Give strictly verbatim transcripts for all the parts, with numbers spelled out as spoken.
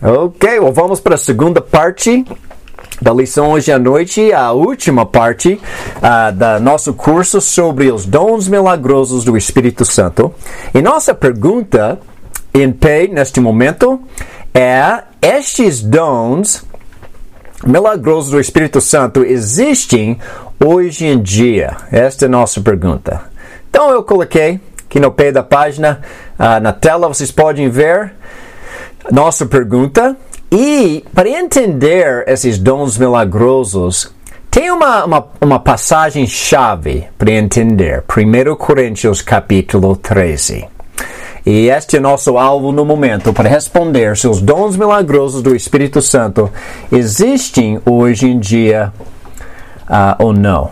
Ok, well, vamos para a segunda parte da lição hoje à noite, a última parte uh, do nosso curso sobre os dons milagrosos do Espírito Santo. E nossa pergunta em pé neste momento é: estes dons milagrosos do Espírito Santo existem hoje em dia? Esta é a nossa pergunta. Então eu coloquei aqui no pé da página, uh, na tela vocês podem ver nossa pergunta. E para entender esses dons milagrosos, tem uma, uma, uma passagem-chave para entender. primeira Coríntios capítulo treze. E este é nosso alvo no momento para responder se os dons milagrosos do Espírito Santo existem hoje em dia uh, ou não.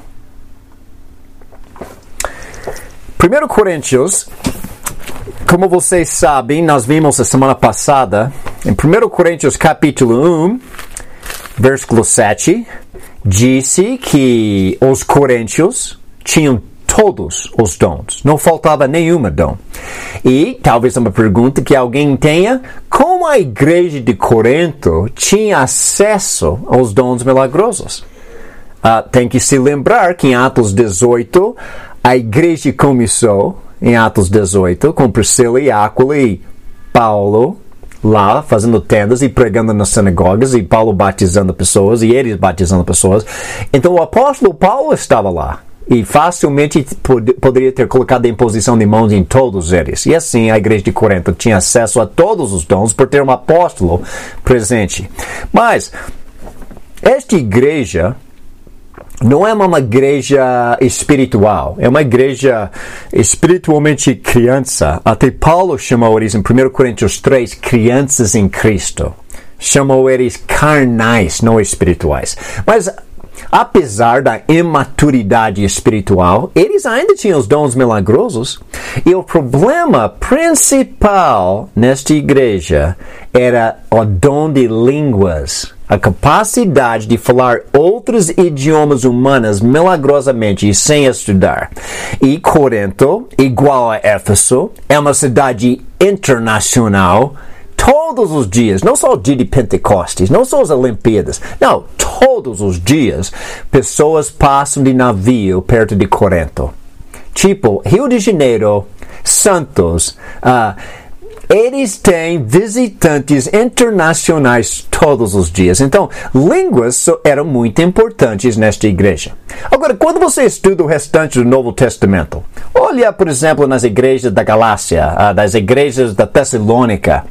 primeira Coríntios, como vocês sabem, nós vimos a semana passada, em primeira Coríntios capítulo um, versículo sete, disse que os coríntios tinham todos os dons, não faltava nenhuma dom. E talvez uma pergunta que alguém tenha: como a igreja de Corinto tinha acesso aos dons milagrosos? Uh, tem que se lembrar que em Atos dezoito, a igreja começou em Atos dezoito, com Priscila e Áquila e Paulo lá fazendo tendas e pregando nas sinagogas, e Paulo batizando pessoas e eles batizando pessoas. Então o apóstolo Paulo estava lá e facilmente pod- poderia ter colocado a imposição de mãos em todos eles. E assim a igreja de Corinto tinha acesso a todos os dons por ter um apóstolo presente. Mas esta igreja não é uma igreja espiritual, é uma igreja espiritualmente criança. Até Paulo chamou eles, em primeira Coríntios três, crianças em Cristo. Chamou eles carnais, não espirituais. Mas, apesar da imaturidade espiritual, eles ainda tinham os dons milagrosos. E o problema principal nesta igreja era o dom de línguas. A capacidade de falar outros idiomas humanos milagrosamente e sem estudar. E Corinto, igual a Éfeso, é uma cidade internacional. Todos os dias, não só o dia de Pentecostes, não só as Olimpíadas, não, todos os dias, pessoas passam de navio perto de Corinto. Tipo, Rio de Janeiro, Santos, uh, eles têm visitantes internacionais todos os dias. Então, línguas eram muito importantes nesta igreja. Agora, quando você estuda o restante do Novo Testamento, olha, por exemplo, nas igrejas da Galácia, uh, das igrejas da Tessalônica,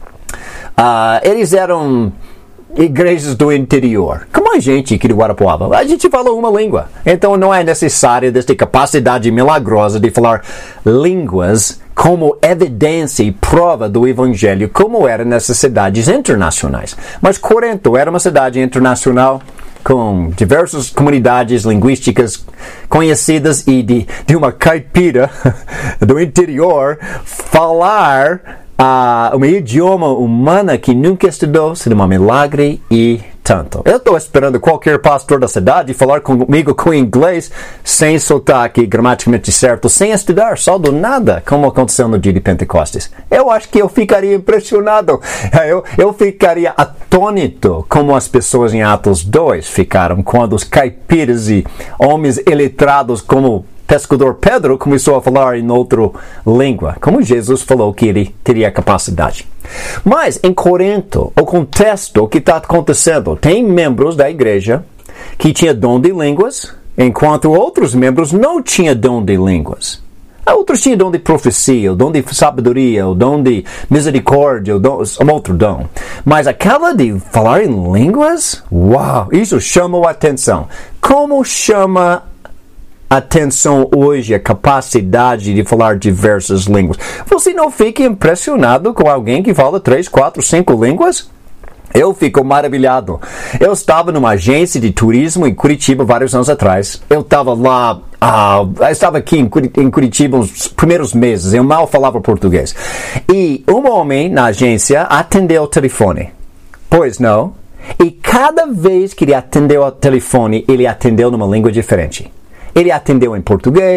uh, eles eram igrejas do interior, como a gente aqui de Guarapuava. A gente fala uma língua, então não é necessário essa capacidade milagrosa de falar línguas como evidência e prova do evangelho, como era nessas cidades internacionais. Mas Corinto era uma cidade internacional com diversas comunidades linguísticas conhecidas, e de, de uma caipira do interior falar Uh, um idioma humano que nunca estudou seria um milagre e tanto. Eu estou esperando qualquer pastor da cidade falar comigo com inglês sem sotaque gramaticamente certo, sem estudar, só do nada, como aconteceu no dia de Pentecostes. Eu acho que eu ficaria impressionado. Eu, eu ficaria atônito como as pessoas em Atos dois ficaram quando os caipiras e homens iletrados como pescador Pedro começou a falar em outra língua, como Jesus falou que ele teria capacidade. Mas em Corinto, o contexto que está acontecendo, tem membros da igreja que tinham dom de línguas, enquanto outros membros não tinham dom de línguas. Outros tinham dom de profecia, o dom de sabedoria, o dom de misericórdia, o dom, um outro dom. Mas aquela de falar em línguas, uau, isso chamou a atenção. Como chama atenção hoje a capacidade de falar diversas línguas? Você não fica impressionado com alguém que fala três, quatro, cinco línguas? Eu fico maravilhado. Eu estava numa agência de turismo em Curitiba vários anos atrás. Eu estava lá, uh, eu estava aqui em Curitiba nos primeiros meses. Eu mal falava português. E um homem na agência atendeu o telefone. Pois não? E cada vez que ele atendeu o telefone, ele atendeu numa língua diferente. Ele atendeu em português,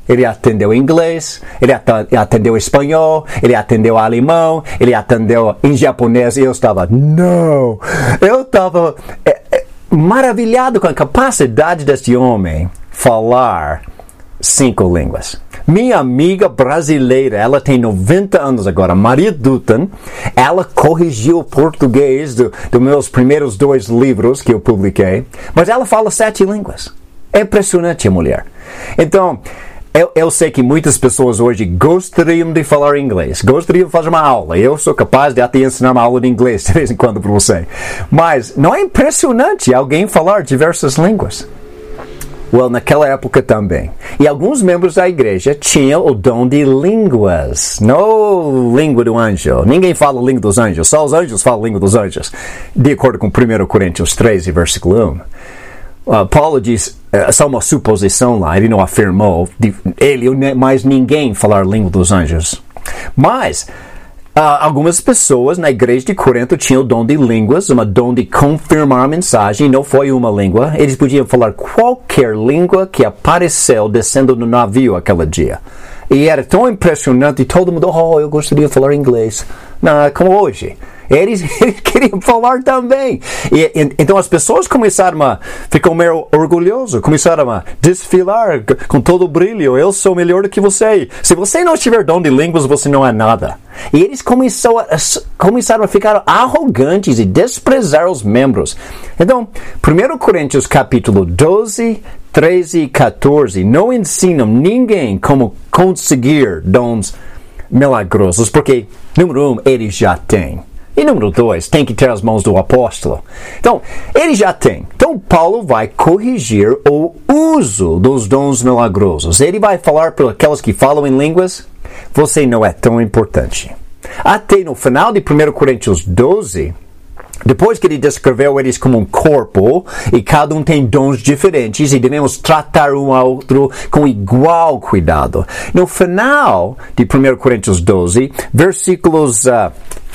ele atendeu inglês, ele atendeu espanhol, ele atendeu alemão, ele atendeu em japonês, e eu estava, não, eu estava é, é, maravilhado com a capacidade deste homem falar cinco línguas. Minha amiga brasileira, ela tem noventa anos agora, Maria Dutton, ela corrigiu o português dos do meus primeiros dois livros que eu publiquei, mas ela fala sete línguas. É impressionante a mulher. Então, eu, eu sei que muitas pessoas hoje gostariam de falar inglês, gostariam de fazer uma aula. Eu sou capaz de até ensinar uma aula de inglês de vez em quando para você. Mas não é impressionante alguém falar diversas línguas? Well, naquela época também. E alguns membros da igreja tinham o dom de línguas. Não língua do anjo. Ninguém fala língua dos anjos. Só os anjos falam língua dos anjos. De acordo com primeiro Coríntios treze, versículo um. Uh, Paulo diz, é uh, só uma suposição lá, ele não afirmou, de, ele ou mais ninguém falar língua dos anjos. Mas, uh, algumas pessoas na igreja de Corinto tinham o dom de línguas, um dom de confirmar a mensagem, não foi uma língua, eles podiam falar qualquer língua que apareceu descendo no navio aquele dia. E era tão impressionante, e todo mundo, oh, eu gostaria de falar inglês. Não, como hoje. Eles, eles queriam falar também. E, e, então as pessoas começaram a ficar meio orgulhosos, começaram a desfilar com todo o brilho. Eu sou melhor do que você. Se você não tiver dom de línguas, você não é nada. E eles começaram a, começaram a ficar arrogantes e desprezar os membros. Então, primeiro Coríntios capítulo doze, treze e quatorze não ensinam ninguém como conseguir dons milagrosos, porque, número um, ele já tem. E número dois, tem que ter as mãos do apóstolo. Então, ele já tem. Então, Paulo vai corrigir o uso dos dons milagrosos. Ele vai falar para aquelas que falam em línguas, você não é tão importante. Até no final de primeiro Coríntios doze, depois que ele descreveu eles como um corpo, e cada um tem dons diferentes, e devemos tratar um ao outro com igual cuidado. No final de primeiro Coríntios doze, versículos uh,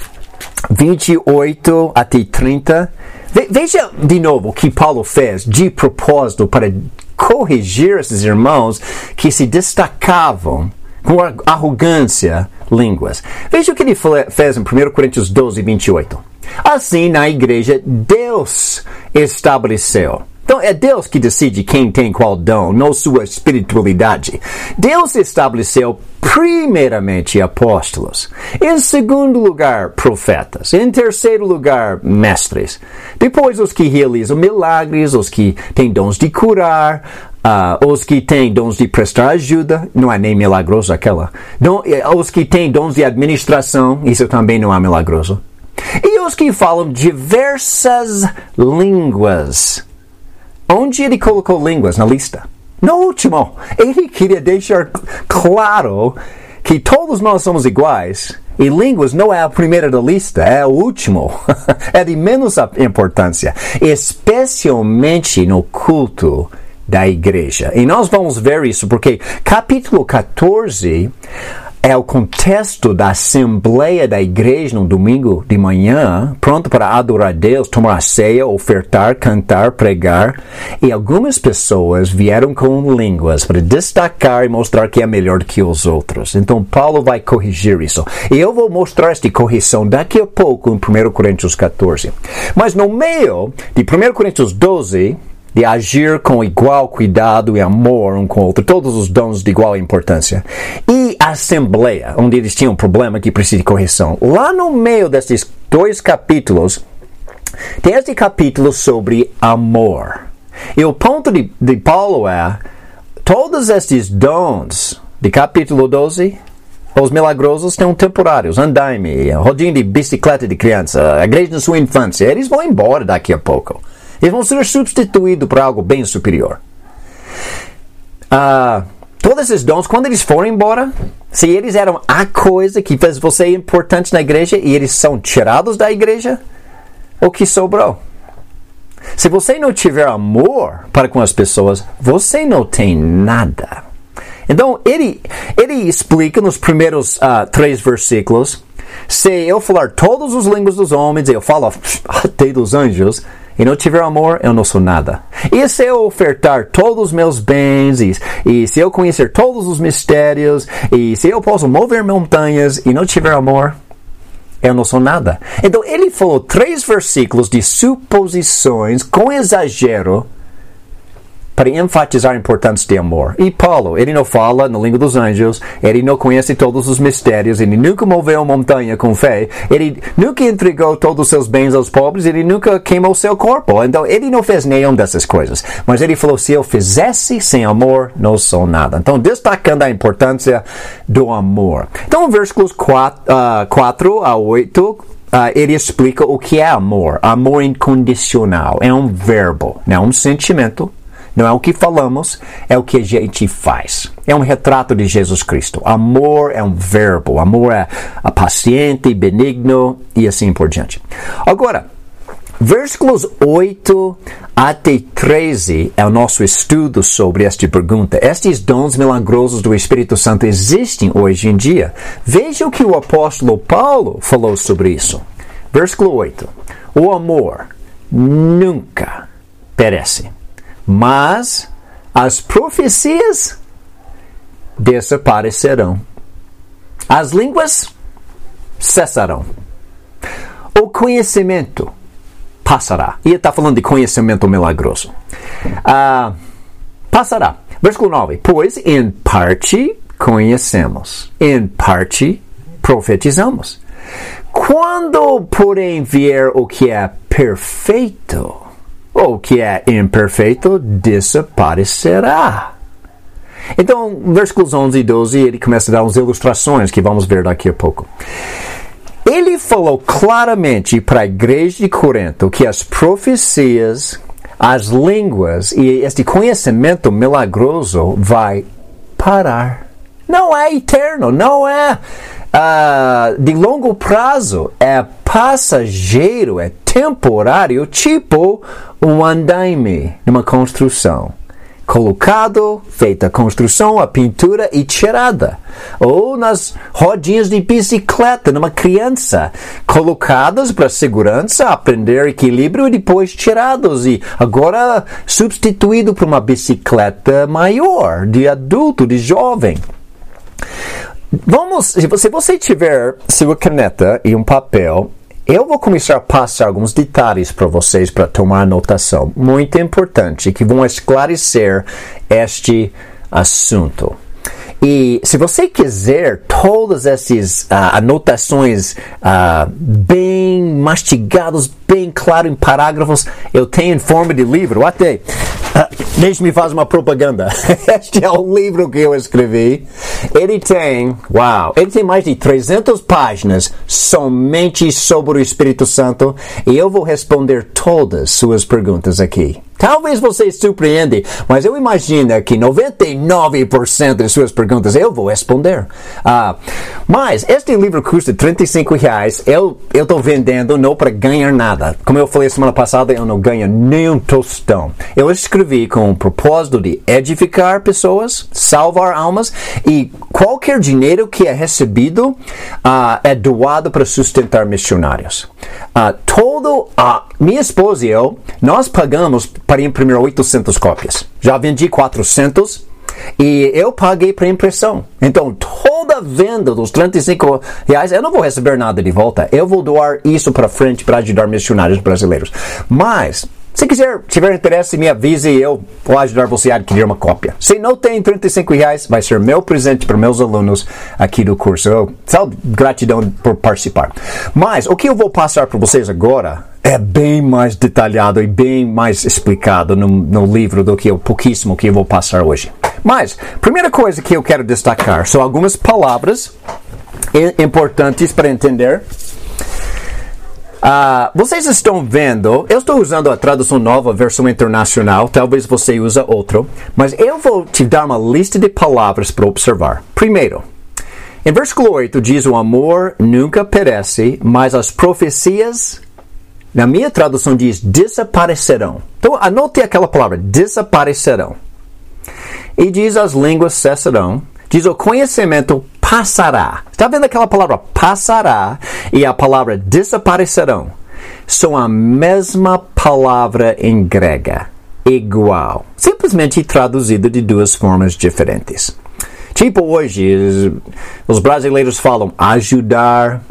vinte e oito até trinta, ve- veja de novo o que Paulo fez de propósito para corrigir esses irmãos que se destacavam com arrogância línguas. Veja o que ele fez em primeiro Coríntios doze, vinte e oito. Assim, na igreja, Deus estabeleceu. Então, é Deus que decide quem tem qual dom, não sua espiritualidade. Deus estabeleceu primeiramente apóstolos. Em segundo lugar, profetas. Em terceiro lugar, mestres. Depois, os que realizam milagres, os que têm dons de curar, uh, os que têm dons de prestar ajuda. Não é nem milagroso aquela. Don, os que têm dons de administração, isso também não é milagroso. E os que falam diversas línguas. Onde ele colocou línguas na lista? No último. Ele queria deixar claro que todos nós somos iguais e línguas não é a primeira da lista, é o último. É de menos importância, especialmente no culto da igreja. E nós vamos ver isso porque capítulo quatorze é o contexto da assembleia da igreja no domingo de manhã, pronto para adorar a Deus, tomar a ceia, ofertar, cantar, pregar. E algumas pessoas vieram com línguas para destacar e mostrar que é melhor que os outros. Então Paulo vai corrigir isso. E eu vou mostrar esta correção daqui a pouco em primeiro Coríntios quatorze. Mas no meio de primeiro Coríntios doze, de agir com igual cuidado e amor um com o outro, todos os dons de igual importância. E a assembleia, onde eles tinham um problema que precisa de correção. Lá no meio desses dois capítulos, tem este capítulo sobre amor. E o ponto de, de Paulo é, todos estes dons de capítulo doze, os milagrosos são temporários, andaime, rodinho de bicicleta de criança, a igreja na sua infância, eles vão embora daqui a pouco. Eles vão ser substituídos por algo bem superior. Uh, todos esses dons, quando eles forem embora, se eles eram a coisa que fez você importante na igreja e eles são tirados da igreja, o que sobrou? Se você não tiver amor para com as pessoas, você não tem nada. Então, ele, ele explica nos primeiros uh, três versículos, se eu falar todas as línguas dos homens, eu falo até dos anjos, e não tiver amor, eu não sou nada. E se eu ofertar todos os meus bens, e, e se eu conhecer todos os mistérios, e se eu posso mover montanhas e não tiver amor, eu não sou nada. Então ele falou três versículos de suposições com exagero para enfatizar a importância de amor. E Paulo, ele não fala na língua dos anjos, ele não conhece todos os mistérios, ele nunca moveu montanha com fé, ele nunca entregou todos os seus bens aos pobres, ele nunca queimou seu corpo. Então, ele não fez nenhuma dessas coisas. Mas ele falou, se eu fizesse sem amor, não sou nada. Então, destacando a importância do amor. Então, versículos quatro a oito, Uh, ele explica o que é amor. Amor incondicional. É um verbo, não é um sentimento. Não é o que falamos, é o que a gente faz. É um retrato de Jesus Cristo. Amor é um verbo. Amor é paciente, benigno e assim por diante. Agora, versículos oito até treze é o nosso estudo sobre esta pergunta. Estes dons milagrosos do Espírito Santo existem hoje em dia. Veja o que o apóstolo Paulo falou sobre isso. Versículo oito. O amor nunca perece. Mas as profecias desaparecerão. As línguas cessarão. O conhecimento passará. E ele está falando de conhecimento milagroso. Ah, passará. Versículo nove. Pois em parte conhecemos, em parte profetizamos. Quando, porém, vier o que é perfeito, o que é imperfeito desaparecerá. Então, versículos onze e doze, ele começa a dar umas ilustrações que vamos ver daqui a pouco. Ele falou claramente para a igreja de Corinto que as profecias, as línguas e este conhecimento milagroso vai parar. Não é eterno, não é uh, de longo prazo, é passageiro, é temporário, tipo um andaime numa construção. Colocado, feita a construção, a pintura e tirada. Ou nas rodinhas de bicicleta, numa criança. Colocadas para segurança, aprender equilíbrio e depois tirados. E agora substituído por uma bicicleta maior, de adulto, de jovem. Vamos, se você tiver sua caneta e um papel, eu vou começar a passar alguns detalhes para vocês para tomar anotação. Muito importante, que vão esclarecer este assunto. E se você quiser todas essas uh, anotações uh, bem mastigadas, bem claro em parágrafos, eu tenho em forma de livro. Até, uh, deixe-me fazer uma propaganda. Este é o livro que eu escrevi. Ele tem, uau, ele tem mais de trezentas páginas somente sobre o Espírito Santo e eu vou responder todas suas perguntas aqui. Talvez você se surpreenda, mas eu imagino que noventa e nove por cento de suas perguntas eu vou responder. Uh, mas este livro custa trinta e cinco reais. Eu estou vendendo não para ganhar nada. Como eu falei semana passada, eu não ganho nem um tostão. Eu escrevi com o propósito de edificar pessoas, salvar almas, e qualquer dinheiro que é recebido uh, é doado para sustentar missionários. Uh, todo, uh, minha esposa e eu, nós pagamos para imprimir oitocentas cópias. Já vendi quatrocentas e eu paguei para impressão. Então, toda a venda dos trinta e cinco reais, eu não vou receber nada de volta. Eu vou doar isso para frente para ajudar missionários brasileiros. Mas, se quiser, tiver interesse, me avise e eu vou ajudar você a adquirir uma cópia. Se não tem trinta e cinco reais, vai ser meu presente para meus alunos aqui do curso. Eu, só gratidão por participar. Mas, o que eu vou passar para vocês agora é bem mais detalhado e bem mais explicado no, no livro do que o pouquíssimo que eu vou passar hoje. Mas, primeira coisa que eu quero destacar são algumas palavras importantes para entender. Uh, vocês estão vendo, eu estou usando a tradução nova, a versão internacional, talvez você use outra, mas eu vou te dar uma lista de palavras para observar. Primeiro, em versículo oito diz: o amor nunca perece, mas as profecias, na minha tradução diz, desaparecerão. Então anote aquela palavra, desaparecerão. E diz: as línguas cessarão. Diz: o conhecimento passará. Está vendo aquela palavra passará e a palavra desaparecerão? são a mesma palavra em grega, igual, simplesmente traduzida de duas formas diferentes. Tipo hoje, os brasileiros falam ajudar,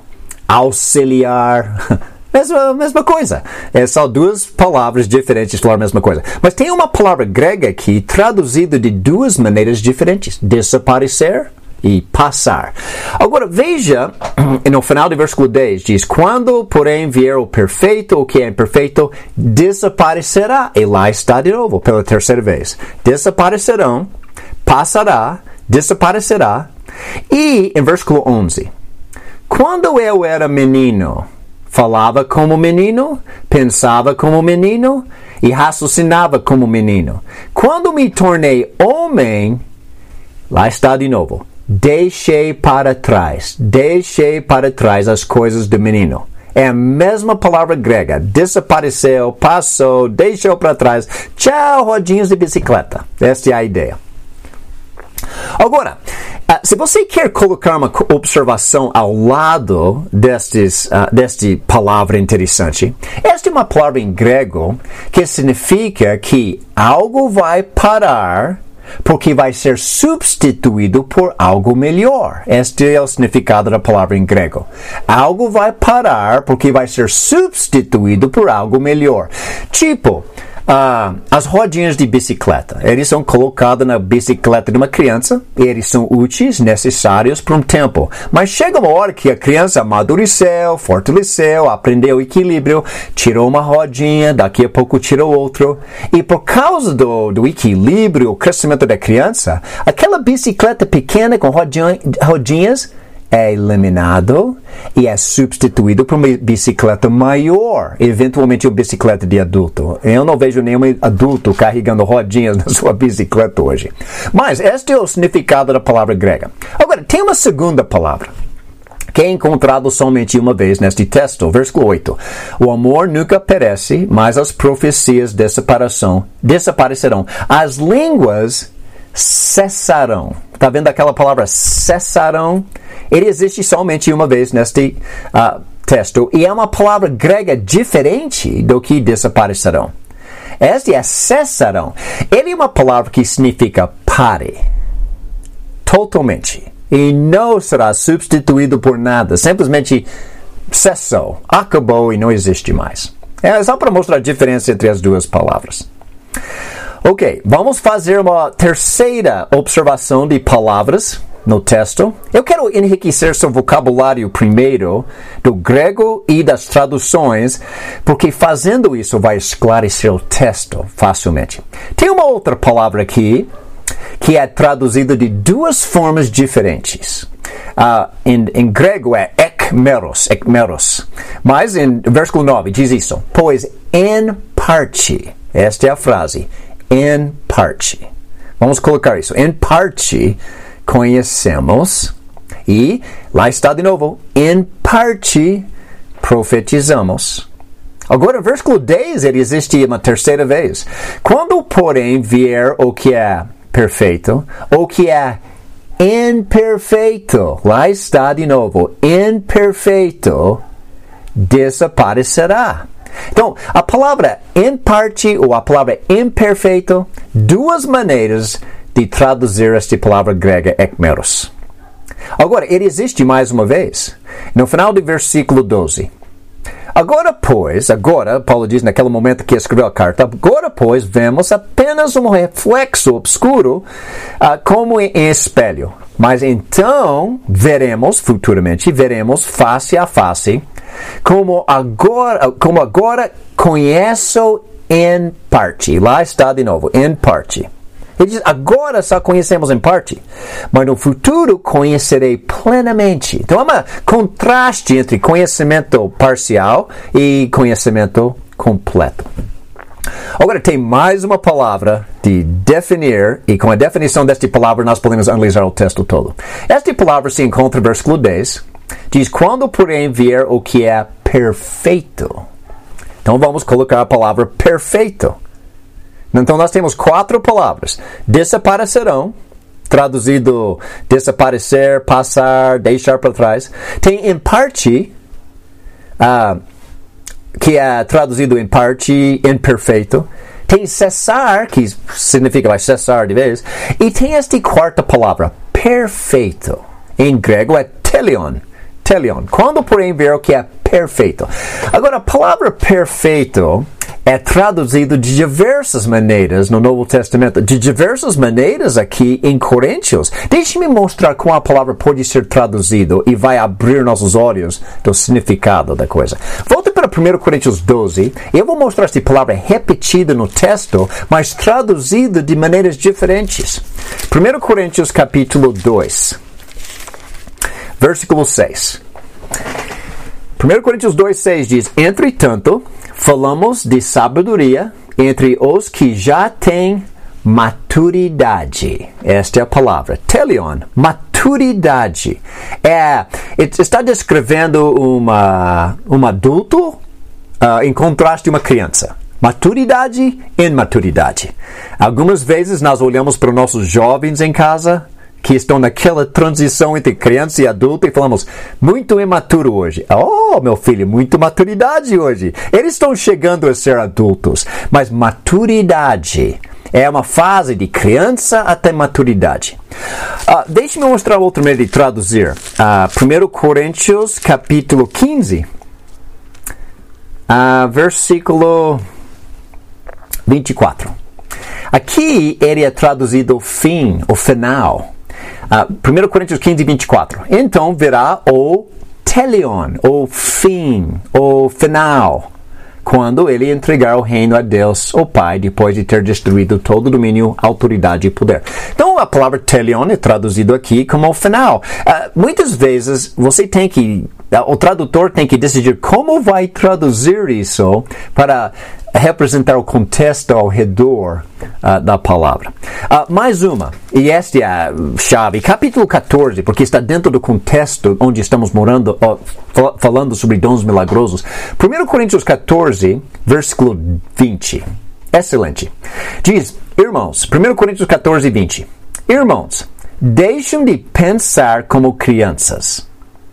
auxiliar, mesma, mesma coisa. É só duas palavras diferentes falar a mesma coisa. Mas tem uma palavra grega aqui traduzida de duas maneiras diferentes, desaparecer e passar. Agora veja, no final do versículo dez, diz, quando porém vier o perfeito, o que é imperfeito, desaparecerá. E lá está de novo, pela terceira vez. Desaparecerão, passará, desaparecerá. E em versículo onze, quando eu era menino, falava como menino, pensava como menino e raciocinava como menino. Quando me tornei homem, lá está de novo, deixei para trás, deixei para trás as coisas do menino. É a mesma palavra grega, desapareceu, passou, deixou para trás. Tchau, rodinhas de bicicleta. Esta é a ideia. Agora, uh, se você quer colocar uma observação ao lado destes, uh, desta palavra interessante, esta é uma palavra em grego que significa que algo vai parar porque vai ser substituído por algo melhor. Este é o significado da palavra em grego. Algo vai parar porque vai ser substituído por algo melhor. Tipo, Uh, as rodinhas de bicicleta, eles são colocados na bicicleta de uma criança, eles são úteis, necessários por um tempo. Mas chega uma hora que a criança amadureceu, fortaleceu, aprendeu equilíbrio, tirou uma rodinha, daqui a pouco tirou outro. E por causa do, do equilíbrio, o crescimento da criança, aquela bicicleta pequena com rodinha, rodinhas é eliminado e é substituído por uma bicicleta maior, eventualmente uma bicicleta de adulto. Eu não vejo nenhum adulto carregando rodinhas na sua bicicleta hoje. Mas este é o significado da palavra grega. Agora, tem uma segunda palavra que é encontrado somente uma vez neste texto, versículo oito. O amor nunca perece, mas as profecias desaparecerão. desaparecerão. As línguas cessarão. Está vendo aquela palavra cessarão? Ele existe somente uma vez neste uh, texto e é uma palavra grega diferente do que desaparecerão. Esta é cessarão. Ele é uma palavra que significa pare. Totalmente. E não será substituído por nada. Simplesmente cessou, acabou e não existe mais. É só para mostrar a diferença entre as duas palavras. Ok, vamos fazer uma terceira observação de palavras no texto. Eu quero enriquecer seu vocabulário primeiro do grego e das traduções, porque fazendo isso vai esclarecer o texto facilmente. Tem uma outra palavra aqui que é traduzida de duas formas diferentes. Uh, em, em grego é ekmeros, ekmeros. Mas em versículo nove diz isso. Pois em parte, esta é a frase, em parte. Vamos colocar isso. Em parte conhecemos e, lá está de novo, em parte profetizamos. Agora, versículo dez, ele existe uma terceira vez. Quando, porém, vier o que é perfeito, o que é imperfeito, lá está de novo, imperfeito, desaparecerá. Então, a palavra em parte ou a palavra imperfeito, duas maneiras de traduzir esta palavra grega ekmeros. Agora, ele existe mais uma vez, no final do versículo doze. Agora, pois, agora, Paulo diz naquele momento que escreveu a carta, agora, pois, vemos apenas um reflexo obscuro, uh, como em espelho. Mas então, veremos, futuramente, veremos face a face, como agora, como agora conheço em parte. Lá está de novo, em parte. Ele diz, agora só conhecemos em parte, mas no futuro conhecerei plenamente. Então, há um contraste entre conhecimento parcial e conhecimento completo. Agora, tem mais uma palavra de definir, e com a definição desta palavra nós podemos analisar o texto todo. Esta palavra se encontra no versículo dez, diz, quando porém vier o que é perfeito. Então, vamos colocar a palavra perfeito. Então, nós temos quatro palavras. Desaparecerão, traduzido desaparecer, passar, deixar para trás. Tem em parte, uh, que é traduzido em parte imperfeito. Tem cessar, que significa vai cessar de vez. E tem esta quarta palavra, perfeito. Em grego é teleon. Teleon. Quando, porém, ver o que é perfeito. Agora, a palavra perfeito é traduzido de diversas maneiras no Novo Testamento, de diversas maneiras aqui em Coríntios. Deixe-me mostrar como a palavra pode ser traduzida e vai abrir nossos olhos do significado da coisa. Volte para primeiro Coríntios doze. Eu vou mostrar esta palavra repetida no texto, mas traduzida de maneiras diferentes. primeiro Coríntios capítulo dois, versículo seis. primeiro Coríntios dois, seis diz: entretanto, falamos de sabedoria entre os que já têm maturidade. Esta é a palavra. Teleon, maturidade. É, está descrevendo uma, um adulto uh, em contraste a uma criança. Maturidade e imaturidade. Algumas vezes nós olhamos para os nossos jovens em casa, que estão naquela transição entre criança e adulto, e falamos, muito imaturo hoje. Oh, meu filho, muito maturidade hoje. Eles estão chegando a ser adultos. Mas maturidade é uma fase de criança até maturidade. Uh, Deixe-me mostrar outra maneira de traduzir. Uh, primeiro Coríntios, capítulo quinze, uh, versículo vinte e quatro. Aqui ele é traduzido o fim, o final. Uh, primeiro Coríntios quinze, vinte e quatro. Então verá o teleon, o fim, o final, quando ele entregar o reino a Deus, o Pai, depois de ter destruído todo o domínio, autoridade e poder. Então a palavra teleon é traduzido aqui como o final. Uh, muitas vezes você tem que, uh, o tradutor tem que decidir como vai traduzir isso para representar o contexto ao redor uh, da palavra. Uh, mais uma, e esta é a chave, capítulo catorze, porque está dentro do contexto onde estamos morando, uh, fal- falando sobre dons milagrosos. primeiro Coríntios catorze, versículo vinte. Excelente. Diz, irmãos, primeiro Coríntios catorze, vinte. Irmãos, deixem de pensar como crianças.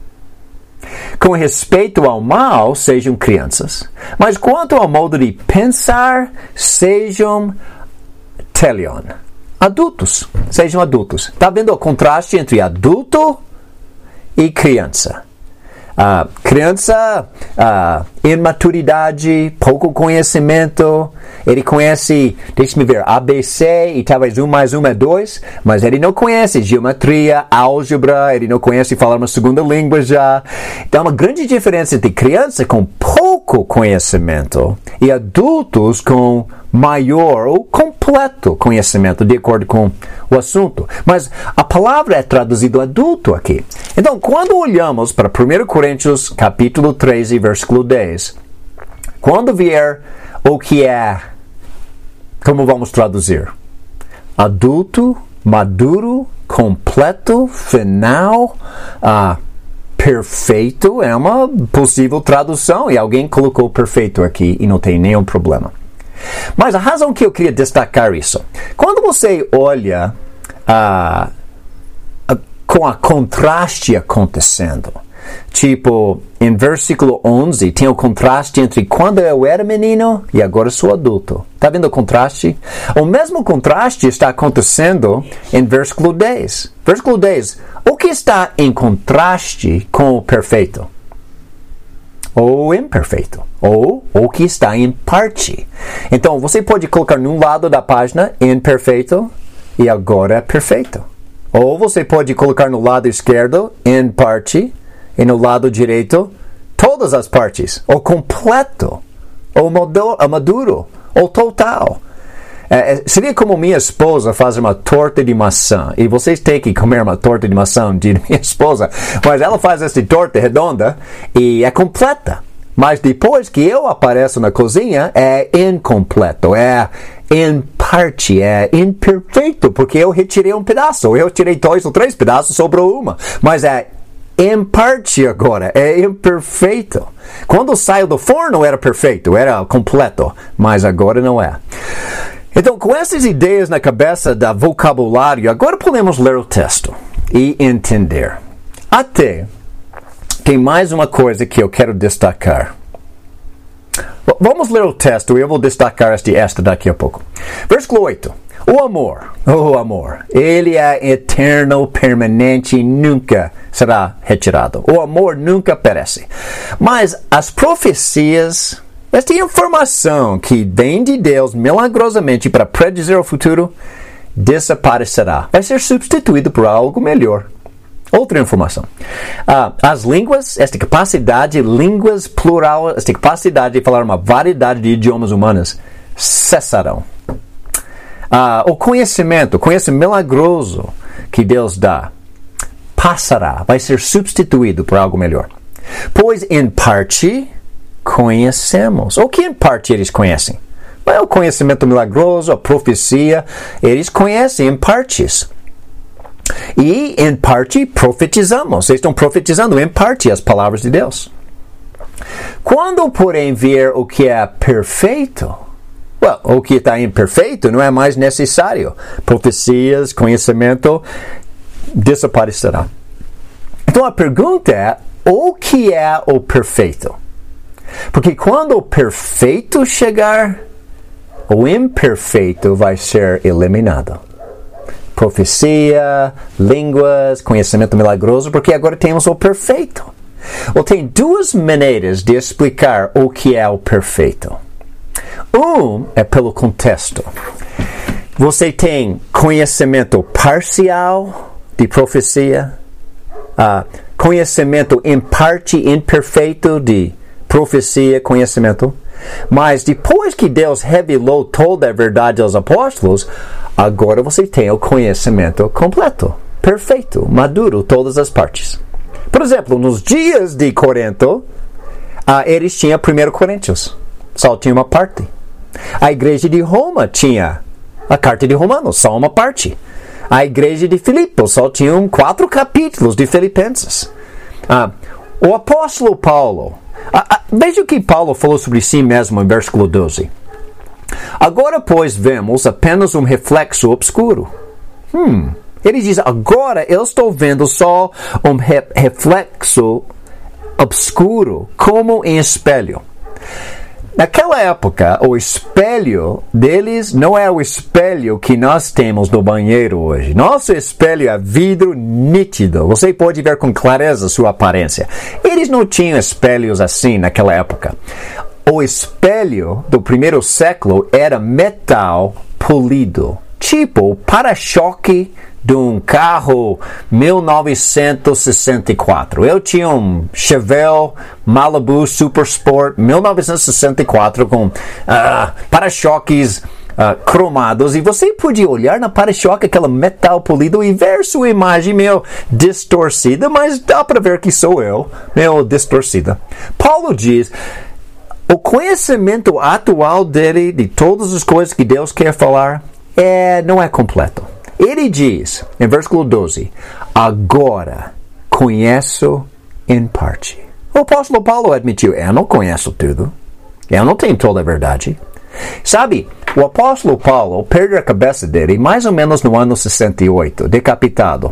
Com respeito ao mal, sejam crianças. Mas quanto ao modo de pensar, sejam teleon. Adultos. Sejam adultos. Está vendo o contraste entre adulto e criança? Uh, criança, uh, imaturidade, pouco conhecimento. Ele conhece, deixa-me ver, A B C e talvez um mais um é dois, mas ele não conhece geometria, álgebra, ele não conhece falar uma segunda língua já. Então, uma grande diferença entre criança com pouco conhecimento e adultos com maior ou completo conhecimento, de acordo com o assunto. Mas a palavra é traduzida adulto aqui. Então, quando olhamos para primeiro Coríntios, capítulo treze, versículo dez, quando vier o que é, como vamos traduzir? Adulto, maduro, completo, final, uh, perfeito, é uma possível tradução, e alguém colocou perfeito aqui e não tem nenhum problema. Mas a razão que eu queria destacar isso, quando você olha uh, uh, com a contraste acontecendo, tipo, em versículo onze, tem o contraste entre quando eu era menino e agora sou adulto. Está vendo o contraste? O mesmo contraste está acontecendo em versículo dez. Versículo dez, o que está em contraste com o perfeito? Ou imperfeito, ou o que está em parte. Então, você pode colocar num lado da página imperfeito e agora é perfeito. Ou você pode colocar no lado esquerdo em parte e no lado direito todas as partes, ou completo, ou maduro, ou total. É, seria como minha esposa fazer uma torta de maçã, e vocês têm que comer uma torta de maçã de minha esposa, mas ela faz essa torta redonda e é completa, mas depois que eu apareço na cozinha é incompleto, é em parte, é imperfeito, porque eu retirei um pedaço, eu tirei dois ou três pedaços, sobrou uma, mas é em parte agora, é imperfeito. Quando saiu do forno era perfeito, era completo, mas agora não é. Então, com essas ideias na cabeça da vocabulário, agora podemos ler o texto e entender. Até tem mais uma coisa que eu quero destacar. Vamos ler o texto e eu vou destacar este extra daqui a pouco. Versículo oito. O amor, o amor, ele é eterno, permanente, nunca será retirado. O amor nunca perece. Mas as profecias, esta informação que vem de Deus milagrosamente para predizer o futuro, desaparecerá. Vai ser substituído por algo melhor. Outra informação. Ah, as línguas, esta capacidade, línguas plural, esta capacidade de falar uma variedade de idiomas humanos, cessarão. Ah, o conhecimento, o conhecimento milagroso que Deus dá, passará, vai ser substituído por algo melhor. Pois, em parte, conhecemos. O que em parte eles conhecem? É o conhecimento milagroso, a profecia, eles conhecem em partes. E, em parte, profetizamos. Eles estão profetizando, em parte, as palavras de Deus. Quando, porém, ver o que é perfeito, well, o que está imperfeito não é mais necessário. Profecias, conhecimento, desaparecerá. Então, a pergunta é, o que é o perfeito? Porque quando o perfeito chegar, o imperfeito vai ser eliminado. Profecia, línguas, conhecimento milagroso, porque agora temos o perfeito. Ou tem duas maneiras de explicar o que é o perfeito. Um é pelo contexto. Você tem conhecimento parcial de profecia, uh, conhecimento em parte imperfeito de profecia, conhecimento. Mas depois que Deus revelou toda a verdade aos apóstolos, agora você tem o conhecimento completo, perfeito, maduro, todas as partes. Por exemplo, nos dias de Corinto, uh, eles tinham primeiro Coríntios, só tinha uma parte. A igreja de Roma tinha a carta de Romanos, só uma parte. A igreja de Filipos só tinha quatro capítulos de Filipenses. Uh, o apóstolo Paulo, uh, uh, veja o que Paulo falou sobre si mesmo em versículo doze. Agora, pois, vemos apenas um reflexo obscuro. Hum, ele diz, agora eu estou vendo só um re- reflexo obscuro, como em espelho. Naquela época, o espelho deles não é o espelho que nós temos no banheiro hoje. Nosso espelho é vidro nítido. Você pode ver com clareza sua aparência. Eles não tinham espelhos assim naquela época. O espelho do primeiro século era metal polido, tipo o para-choque de um carro mil novecentos e sessenta e quatro. Eu tinha um Chevelle Malibu Super Sport mil novecentos e sessenta e quatro com uh, para-choques uh, cromados, e você podia olhar na para-choque, aquela metal polido, e ver sua imagem meio distorcida, mas dá para ver que sou eu, meio distorcida. Paulo diz, o conhecimento atual dele, de todas as coisas que Deus quer falar, é, não é completo. Ele diz, em versículo doze, agora conheço em parte. O apóstolo Paulo admitiu, eu não conheço tudo. Eu não tenho toda a verdade. Sabe, o apóstolo Paulo perdeu a cabeça dele mais ou menos no ano sessenta e oito, decapitado.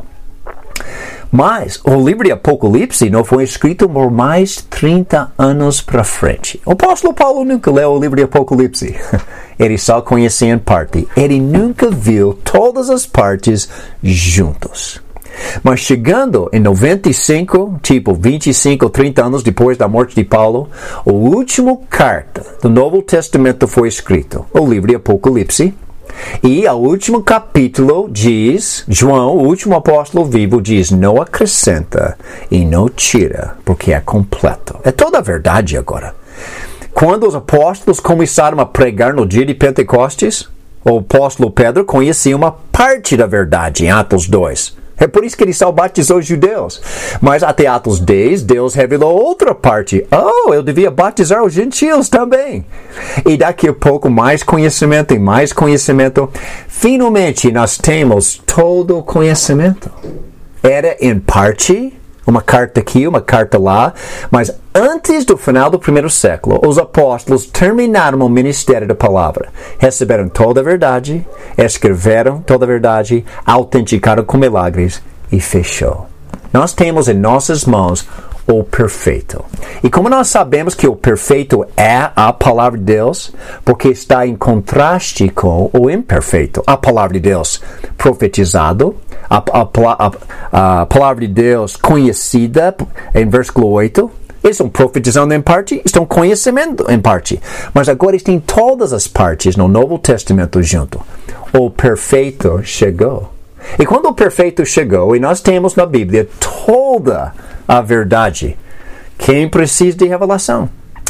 Mas o livro de Apocalipse não foi escrito por mais trinta anos para frente. O apóstolo Paulo nunca leu o livro de Apocalipse. Ele só conhecia em parte. Ele nunca viu todas as partes juntos. Mas chegando em noventa e cinco, tipo vinte e cinco, trinta anos depois da morte de Paulo, a última carta do Novo Testamento foi escrito, o livro de Apocalipse. E o último capítulo diz, João, o último apóstolo vivo, diz, não acrescenta e não tira, porque é completo. É toda a verdade agora. Quando os apóstolos começaram a pregar no dia de Pentecostes, o apóstolo Pedro conhecia uma parte da verdade em Atos dois. É por isso que ele só batizou os judeus. Mas até Atos dez, Deus revelou outra parte. Oh, eu devia batizar os gentios também. E daqui a pouco, mais conhecimento e mais conhecimento. Finalmente, nós temos todo o conhecimento. Era em parte, uma carta aqui, uma carta lá. Mas antes do final do primeiro século, os apóstolos terminaram o ministério da palavra. Receberam toda a verdade, escreveram toda a verdade, autenticaram com milagres e fechou. Nós temos em nossas mãos o perfeito. E como nós sabemos que o perfeito é a palavra de Deus, porque está em contraste com o imperfeito. A palavra de Deus profetizado, a, a, a, a palavra de Deus conhecida, em versículo oito, eles estão profetizando em parte, estão conhecendo em parte. Mas agora eles têm todas as partes no Novo Testamento junto. O perfeito chegou. E quando o perfeito chegou, e nós temos na Bíblia toda a verdade, quem precisa de revelação?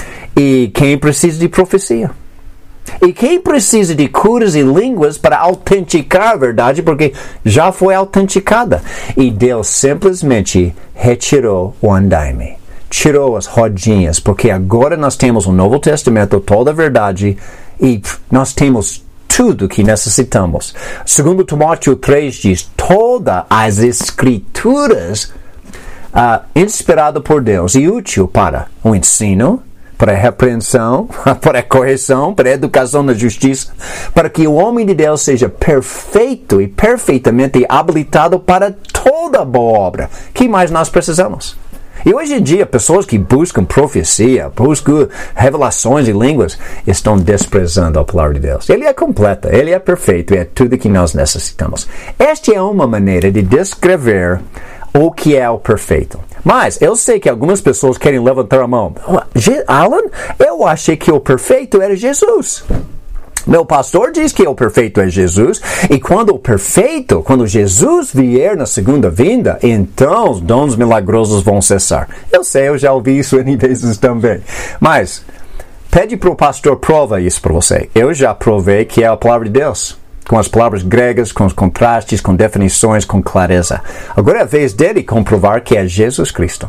E quem precisa de profecia? E quem precisa de curas e línguas para autenticar a verdade, porque já foi autenticada. E Deus simplesmente retirou o andaime. Tirou as rodinhas, porque agora nós temos o Novo Testamento, toda a verdade, e nós temos tudo que necessitamos. Segundo Timóteo três diz, todas as escrituras uh, inspirado por Deus e útil para o ensino, para a repreensão, para a correção, para a educação na justiça, para que o homem de Deus seja perfeito e perfeitamente habilitado para toda boa obra. O que mais nós precisamos? E hoje em dia, pessoas que buscam profecia, buscam revelações e línguas, estão desprezando a palavra de Deus. Ele é completa, ele é perfeito e é tudo que nós necessitamos. Esta é uma maneira de descrever o que é o perfeito. Mas eu sei que algumas pessoas querem levantar a mão. Alan, eu achei que o perfeito era Jesus. Meu pastor diz que o perfeito é Jesus, e quando o perfeito, quando Jesus vier na segunda vinda, então os dons milagrosos vão cessar. Eu sei, eu já ouvi isso N vezes também. Mas, pede para o pastor prova isso para você. Eu já provei que é a palavra de Deus, com as palavras gregas, com os contrastes, com definições, com clareza. Agora é a vez dele comprovar que é Jesus Cristo.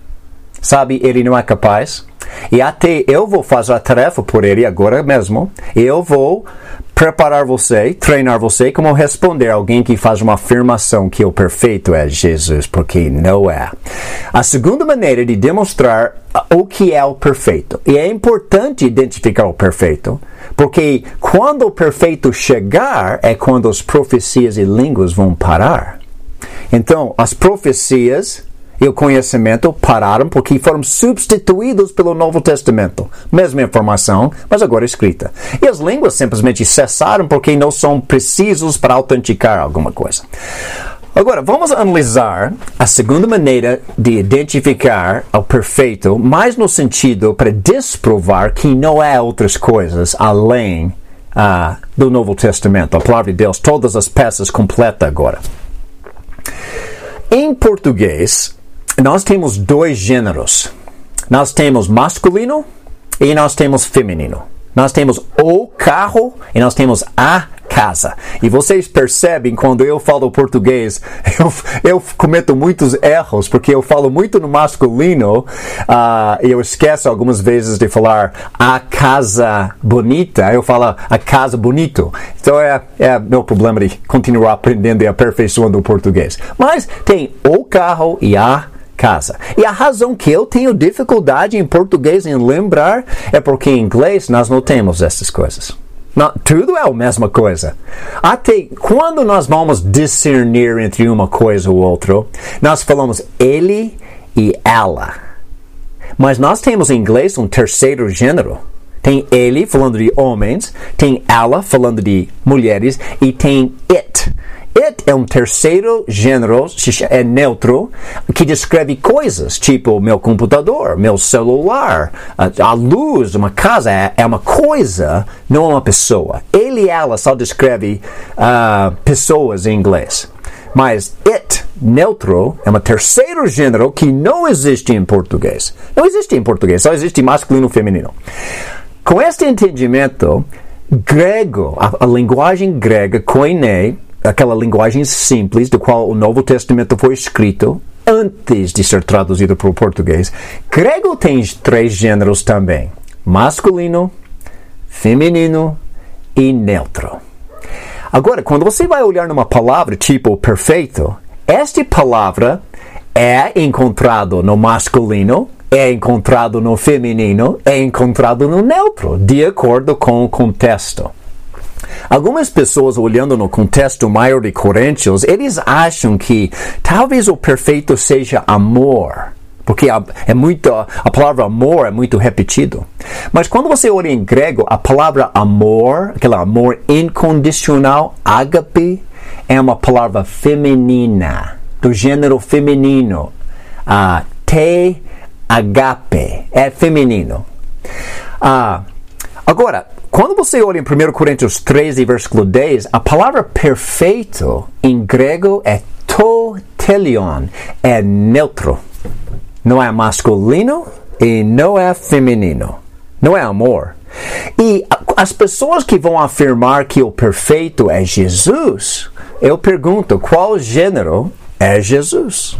Sabe, ele não é capaz. E até eu vou fazer a tarefa por ele agora mesmo. Eu vou preparar você, treinar você como responder a alguém que faz uma afirmação que o perfeito é Jesus, porque não é. A segunda maneira de demonstrar o que é o perfeito. E é importante identificar o perfeito, porque quando o perfeito chegar é quando as profecias e línguas vão parar. Então, as profecias e o conhecimento pararam porque foram substituídos pelo Novo Testamento. Mesma informação, mas agora escrita. E as línguas simplesmente cessaram porque não são precisos para autenticar alguma coisa. Agora, vamos analisar a segunda maneira de identificar o perfeito, mais no sentido para desprovar que não há outras coisas além uh, do Novo Testamento. A palavra de Deus, todas as peças completas agora. Em português, nós temos dois gêneros. Nós temos masculino e nós temos feminino. Nós temos o carro e nós temos a casa. E vocês percebem quando eu falo português, eu, eu cometo muitos erros, porque eu falo muito no masculino uh, e eu esqueço algumas vezes de falar a casa bonita, eu falo a casa bonito. Então é, é meu problema de continuar aprendendo e aperfeiçoando o português. Mas tem o carro e a casa. E a razão que eu tenho dificuldade em português em lembrar é porque em inglês nós não temos essas coisas. Não, tudo é a mesma coisa. Até quando nós vamos discernir entre uma coisa ou outra, nós falamos ele e ela. Mas nós temos em inglês um terceiro gênero. Tem ele falando de homens, tem ela falando de mulheres e tem it. It é um terceiro gênero, é neutro, que descreve coisas, tipo meu computador, meu celular, a, a luz, uma casa, é, é uma coisa, não é uma pessoa. Ele e ela só descreve uh, pessoas em inglês. Mas it, neutro, é um terceiro gênero que não existe em português. Não existe em português, só existe masculino e feminino. Com este entendimento, grego, a, a linguagem grega, koine, aquela linguagem simples do qual o Novo Testamento foi escrito antes de ser traduzido para o português. Grego tem três gêneros também: masculino, feminino e neutro. Agora, quando você vai olhar numa palavra tipo perfeito, esta palavra é encontrado no masculino, é encontrado no feminino, é encontrado no neutro, de acordo com o contexto. Algumas pessoas, olhando no contexto maior de Coríntios, eles acham que talvez o perfeito seja amor. porque a, é muito, a palavra amor é muito repetido. Mas quando você olha em grego, a palavra amor, aquele amor incondicional, ágape, é uma palavra feminina, do gênero feminino. Uh, te agape, é feminino. Uh, agora, quando você olha em primeira Coríntios treze, versículo dez, a palavra perfeito em grego é to telion, é neutro. Não é masculino e não é feminino. Não é amor. E as pessoas que vão afirmar que o perfeito é Jesus, eu pergunto, qual gênero é Jesus?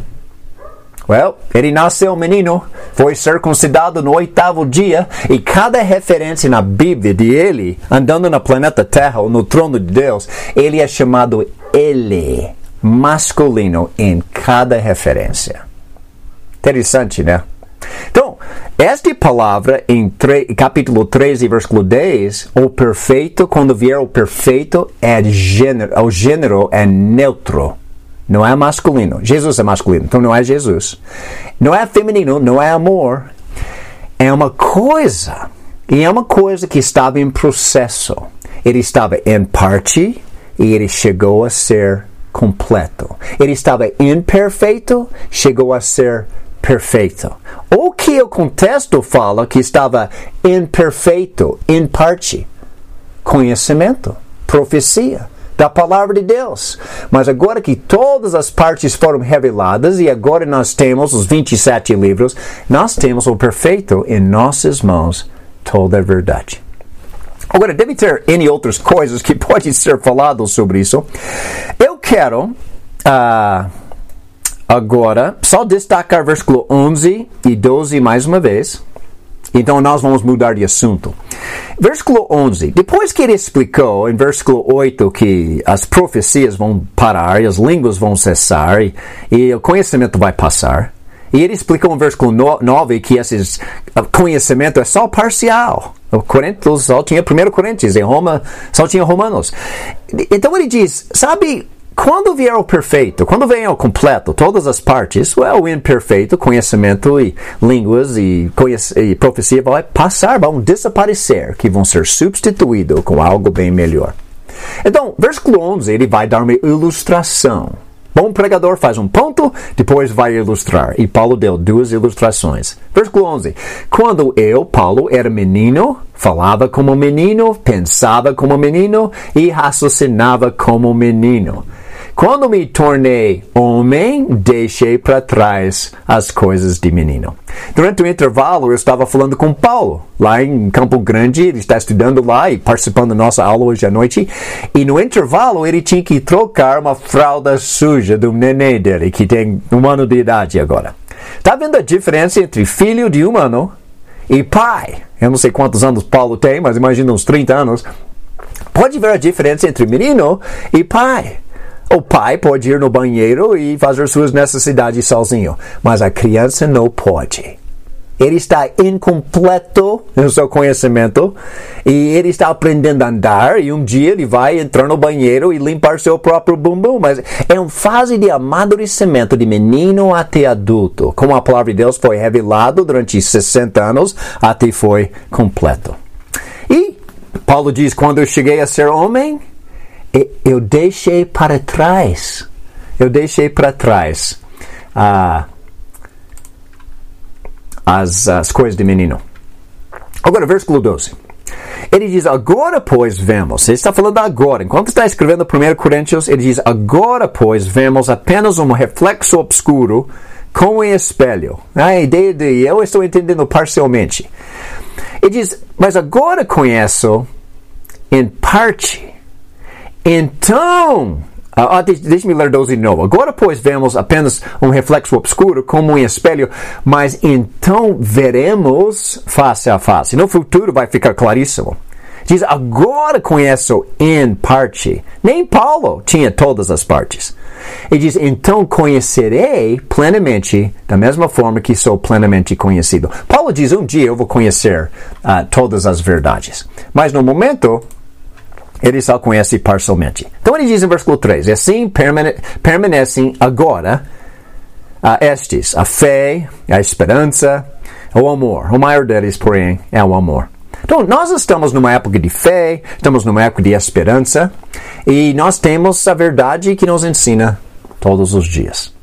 Well, ele nasceu menino, foi circuncidado no oitavo dia, e cada referência na Bíblia de ele, andando no planeta Terra ou no trono de Deus, ele é chamado ele, masculino, em cada referência. Interessante, né? Então, esta palavra em tre- capítulo treze, versículo dez, o perfeito, quando vier o perfeito, é gênero, o gênero é neutro. Não é masculino. Jesus é masculino, então não é Jesus. Não é feminino, não é amor. É uma coisa. E é uma coisa que estava em processo. Ele estava em parte e ele chegou a ser completo. Ele estava imperfeito, chegou a ser perfeito. O que o contexto fala que estava imperfeito, em parte? Conhecimento, profecia da palavra de Deus. Mas agora que todas as partes foram reveladas e agora nós temos os vinte e sete livros, nós temos o perfeito em nossas mãos, toda a verdade. Agora, deve ter N outras coisas que podem ser faladas sobre isso. Eu quero uh, agora só destacar versículo onze e doze mais uma vez. Então nós vamos mudar de assunto. Versículo onze. Depois que ele explicou em versículo oito que as profecias vão parar e as línguas vão cessar e, e o conhecimento vai passar. E ele explicou em versículo nove que esse conhecimento é só parcial. O Coríntios só tinha primeiro Coríntios, em Roma só tinha Romanos. Então ele diz, sabe, quando vier o perfeito, quando vier o completo, todas as partes, well, o imperfeito, conhecimento e línguas e, conhece, e profecia vai passar, vão desaparecer, que vão ser substituídos com algo bem melhor. Então, versículo onze, ele vai dar uma ilustração. Bom pregador faz um ponto, depois vai ilustrar. E Paulo deu duas ilustrações. Versículo onze. Quando eu, Paulo, era menino, falava como menino, pensava como menino e raciocinava como menino. Quando me tornei homem, deixei para trás as coisas de menino. Durante o intervalo, eu estava falando com Paulo, lá em Campo Grande. Ele está estudando lá e participando da nossa aula hoje à noite. E no intervalo, ele tinha que trocar uma fralda suja do neném dele, que tem um ano de idade agora. Está vendo a diferença entre filho de humano e pai? Eu não sei quantos anos Paulo tem, mas imagina uns trinta anos. Pode ver a diferença entre menino e pai. O pai pode ir no banheiro e fazer suas necessidades sozinho, mas a criança não pode. Ele está incompleto no seu conhecimento e ele está aprendendo a andar e um dia ele vai entrar no banheiro e limpar seu próprio bumbum, mas é uma fase de amadurecimento de menino até adulto, como a palavra de Deus foi revelado durante sessenta anos até foi completo. E Paulo diz, quando eu cheguei a ser homem, eu deixei para trás, eu deixei para trás ah, as, as coisas de menino. Agora, versículo doze. Ele diz, agora pois vemos, ele está falando agora, enquanto está escrevendo primeiro Coríntios, ele diz, agora pois vemos apenas um reflexo obscuro como em espelho. A ideia de eu estou entendendo parcialmente. Ele diz, mas agora conheço em parte. Então, ah, deixe-me ler doze de novo. Agora, pois, vemos apenas um reflexo obscuro, como um espelho, mas então veremos face a face. No futuro vai ficar claríssimo. Diz, agora conheço em parte. Nem Paulo tinha todas as partes. Ele diz, então conhecerei plenamente, da mesma forma que sou plenamente conhecido. Paulo diz, um dia eu vou conhecer uh, todas as verdades. Mas no momento, ele só conhece parcialmente. Então ele diz em versículo três, assim permane- permanecem agora uh, estes, a fé, a esperança, o amor. O maior deles, porém, é o amor. Então, nós estamos numa época de fé, estamos numa época de esperança, e nós temos a verdade que nos ensina todos os dias.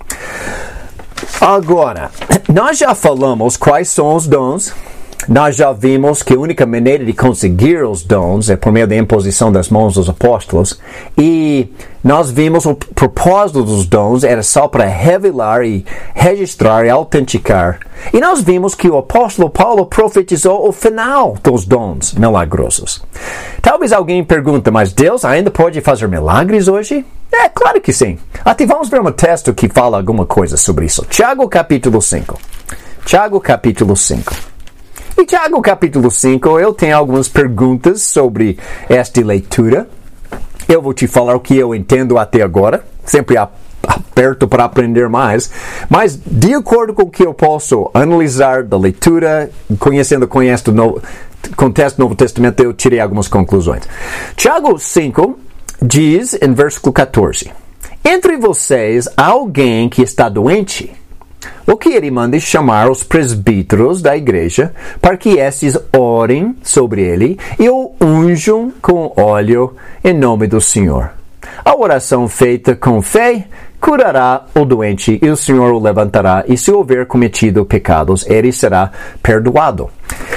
Agora, nós já falamos quais são os dons. Nós já vimos que a única maneira de conseguir os dons é por meio da imposição das mãos dos apóstolos. E nós vimos o propósito dos dons era só para revelar e registrar e autenticar. E nós vimos que o apóstolo Paulo profetizou o final dos dons milagrosos. Talvez alguém pergunte, mas Deus ainda pode fazer milagres hoje? É, claro que sim. Até vamos ver um texto que fala alguma coisa sobre isso. Tiago capítulo cinco. Tiago capítulo cinco. E Tiago capítulo cinco, eu tenho algumas perguntas sobre esta leitura. Eu vou te falar o que eu entendo até agora, sempre aberto para aprender mais. Mas, de acordo com o que eu posso analisar da leitura, conhecendo o contexto do Novo Testamento, eu tirei algumas conclusões. Tiago cinco diz, em versículo catorze, entre vocês há alguém que está doente? O que ele manda é chamar os presbíteros da igreja para que estes orem sobre ele e o unjam com óleo em nome do Senhor. A oração feita com fé curará o doente e o Senhor o levantará, e se houver cometido pecados, ele será perdoado.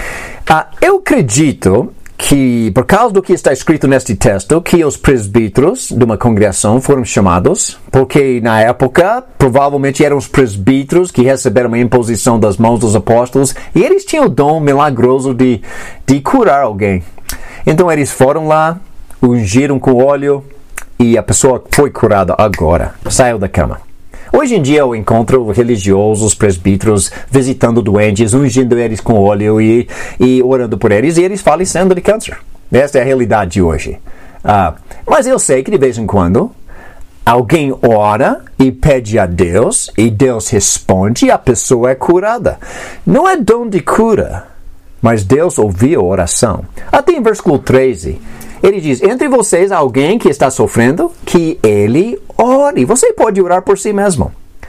Ah, eu acredito que, por causa do que está escrito neste texto, que os presbíteros de uma congregação foram chamados, porque na época, provavelmente eram os presbíteros que receberam a imposição das mãos dos apóstolos, e eles tinham o dom milagroso de, de curar alguém. Então eles foram lá, ungiram com óleo, e a pessoa foi curada agora, saiu da cama. Hoje em dia eu encontro religiosos, presbíteros, visitando doentes, ungindo eles com óleo e, e orando por eles, e eles falecendo de câncer. Essa é a realidade de hoje. Uh, mas eu sei que de vez em quando alguém ora e pede a Deus, e Deus responde e a pessoa é curada. Não é dom de cura, mas Deus ouviu a oração. Até em versículo treze, ele diz, entre vocês há alguém que está sofrendo, que ele ore. Você pode orar por si mesmo.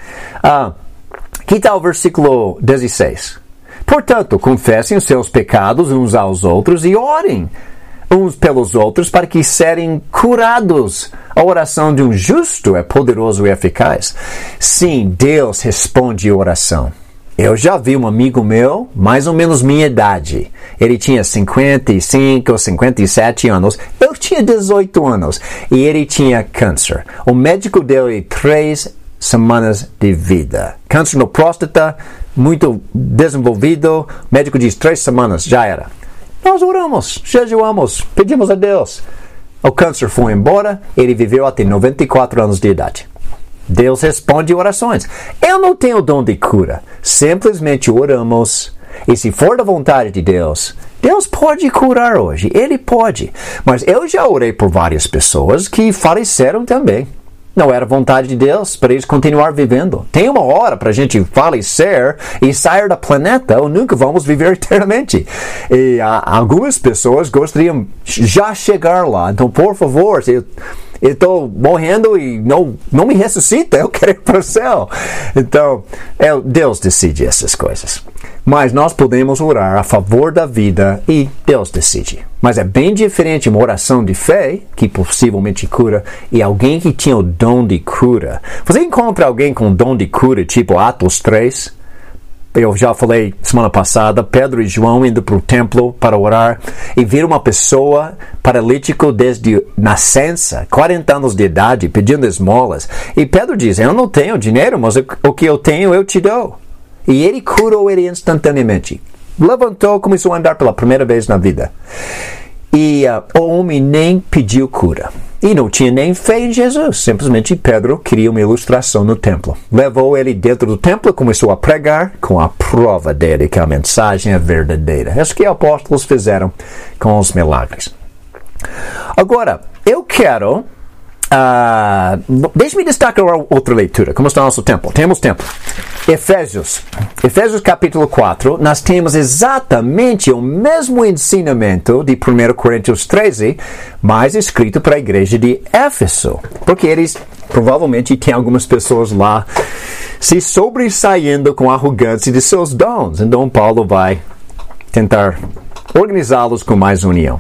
Ah, que tal o versículo dezesseis? Portanto, confessem os seus pecados uns aos outros e orem uns pelos outros para que serem curados. A oração de um justo é poderoso e eficaz. Sim, Deus responde a oração. Eu já vi um amigo meu, mais ou menos minha idade. Ele tinha cinquenta e cinco ou cinquenta e sete anos. Eu tinha dezoito anos. E ele tinha câncer. O médico deu três semanas de vida. Câncer no próstata, muito desenvolvido. O médico diz três semanas, já era. Nós oramos, jejuamos, pedimos a Deus. O câncer foi embora. Ele viveu até noventa e quatro anos de idade. Deus responde orações. Eu não tenho dom de cura. Simplesmente oramos. E se for da vontade de Deus, Deus pode curar hoje. Ele pode. Mas eu já orei por várias pessoas que faleceram também. Não era vontade de Deus para eles continuar vivendo. Tem uma hora para a gente falecer e sair do planeta ou nunca vamos viver eternamente. E uh, algumas pessoas gostariam já chegar lá. Então, por favor, eu eu estou morrendo e não, não me ressuscita, eu quero ir para o céu. Então, é, Deus decide essas coisas. Mas nós podemos orar a favor da vida e Deus decide. Mas é bem diferente uma oração de fé, que possivelmente cura, e alguém que tinha o dom de cura. Você encontra alguém com dom de cura, tipo Atos três? Eu já falei semana passada, Pedro e João indo para o templo para orar e viram uma pessoa paralítica desde nascença, quarenta anos de idade, pedindo esmolas. E Pedro diz, eu não tenho dinheiro, mas o que eu tenho eu te dou. E ele curou ele instantaneamente. Levantou, começou a andar pela primeira vez na vida. E uh, o homem nem pediu cura. E não tinha nem fé em Jesus. Simplesmente Pedro queria uma ilustração no templo. Levou ele dentro do templo e começou a pregar com a prova dele que a mensagem é verdadeira. É isso que os apóstolos fizeram com os milagres. Agora, eu quero... Uh, Deixe-me destacar outra leitura. Como está o nosso tempo? Temos tempo. Efésios. Efésios capítulo quatro. Nós temos exatamente o mesmo ensinamento de primeira Coríntios treze, mas escrito para a igreja de Éfeso. Porque eles provavelmente têm algumas pessoas lá se sobressaindo com a arrogância de seus dons. Então Paulo vai tentar organizá-los com mais união.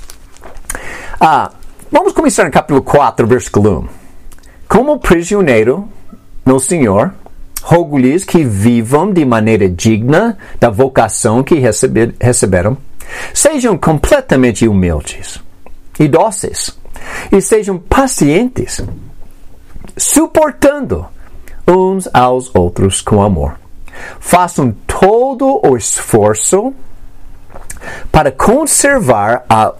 Ah, vamos começar no capítulo quatro, versículo um. Como prisioneiro no Senhor, rogo-lhes que vivam de maneira digna da vocação que receber, receberam, sejam completamente humildes e dóceis, e sejam pacientes, suportando uns aos outros com amor. Façam todo o esforço para conservar a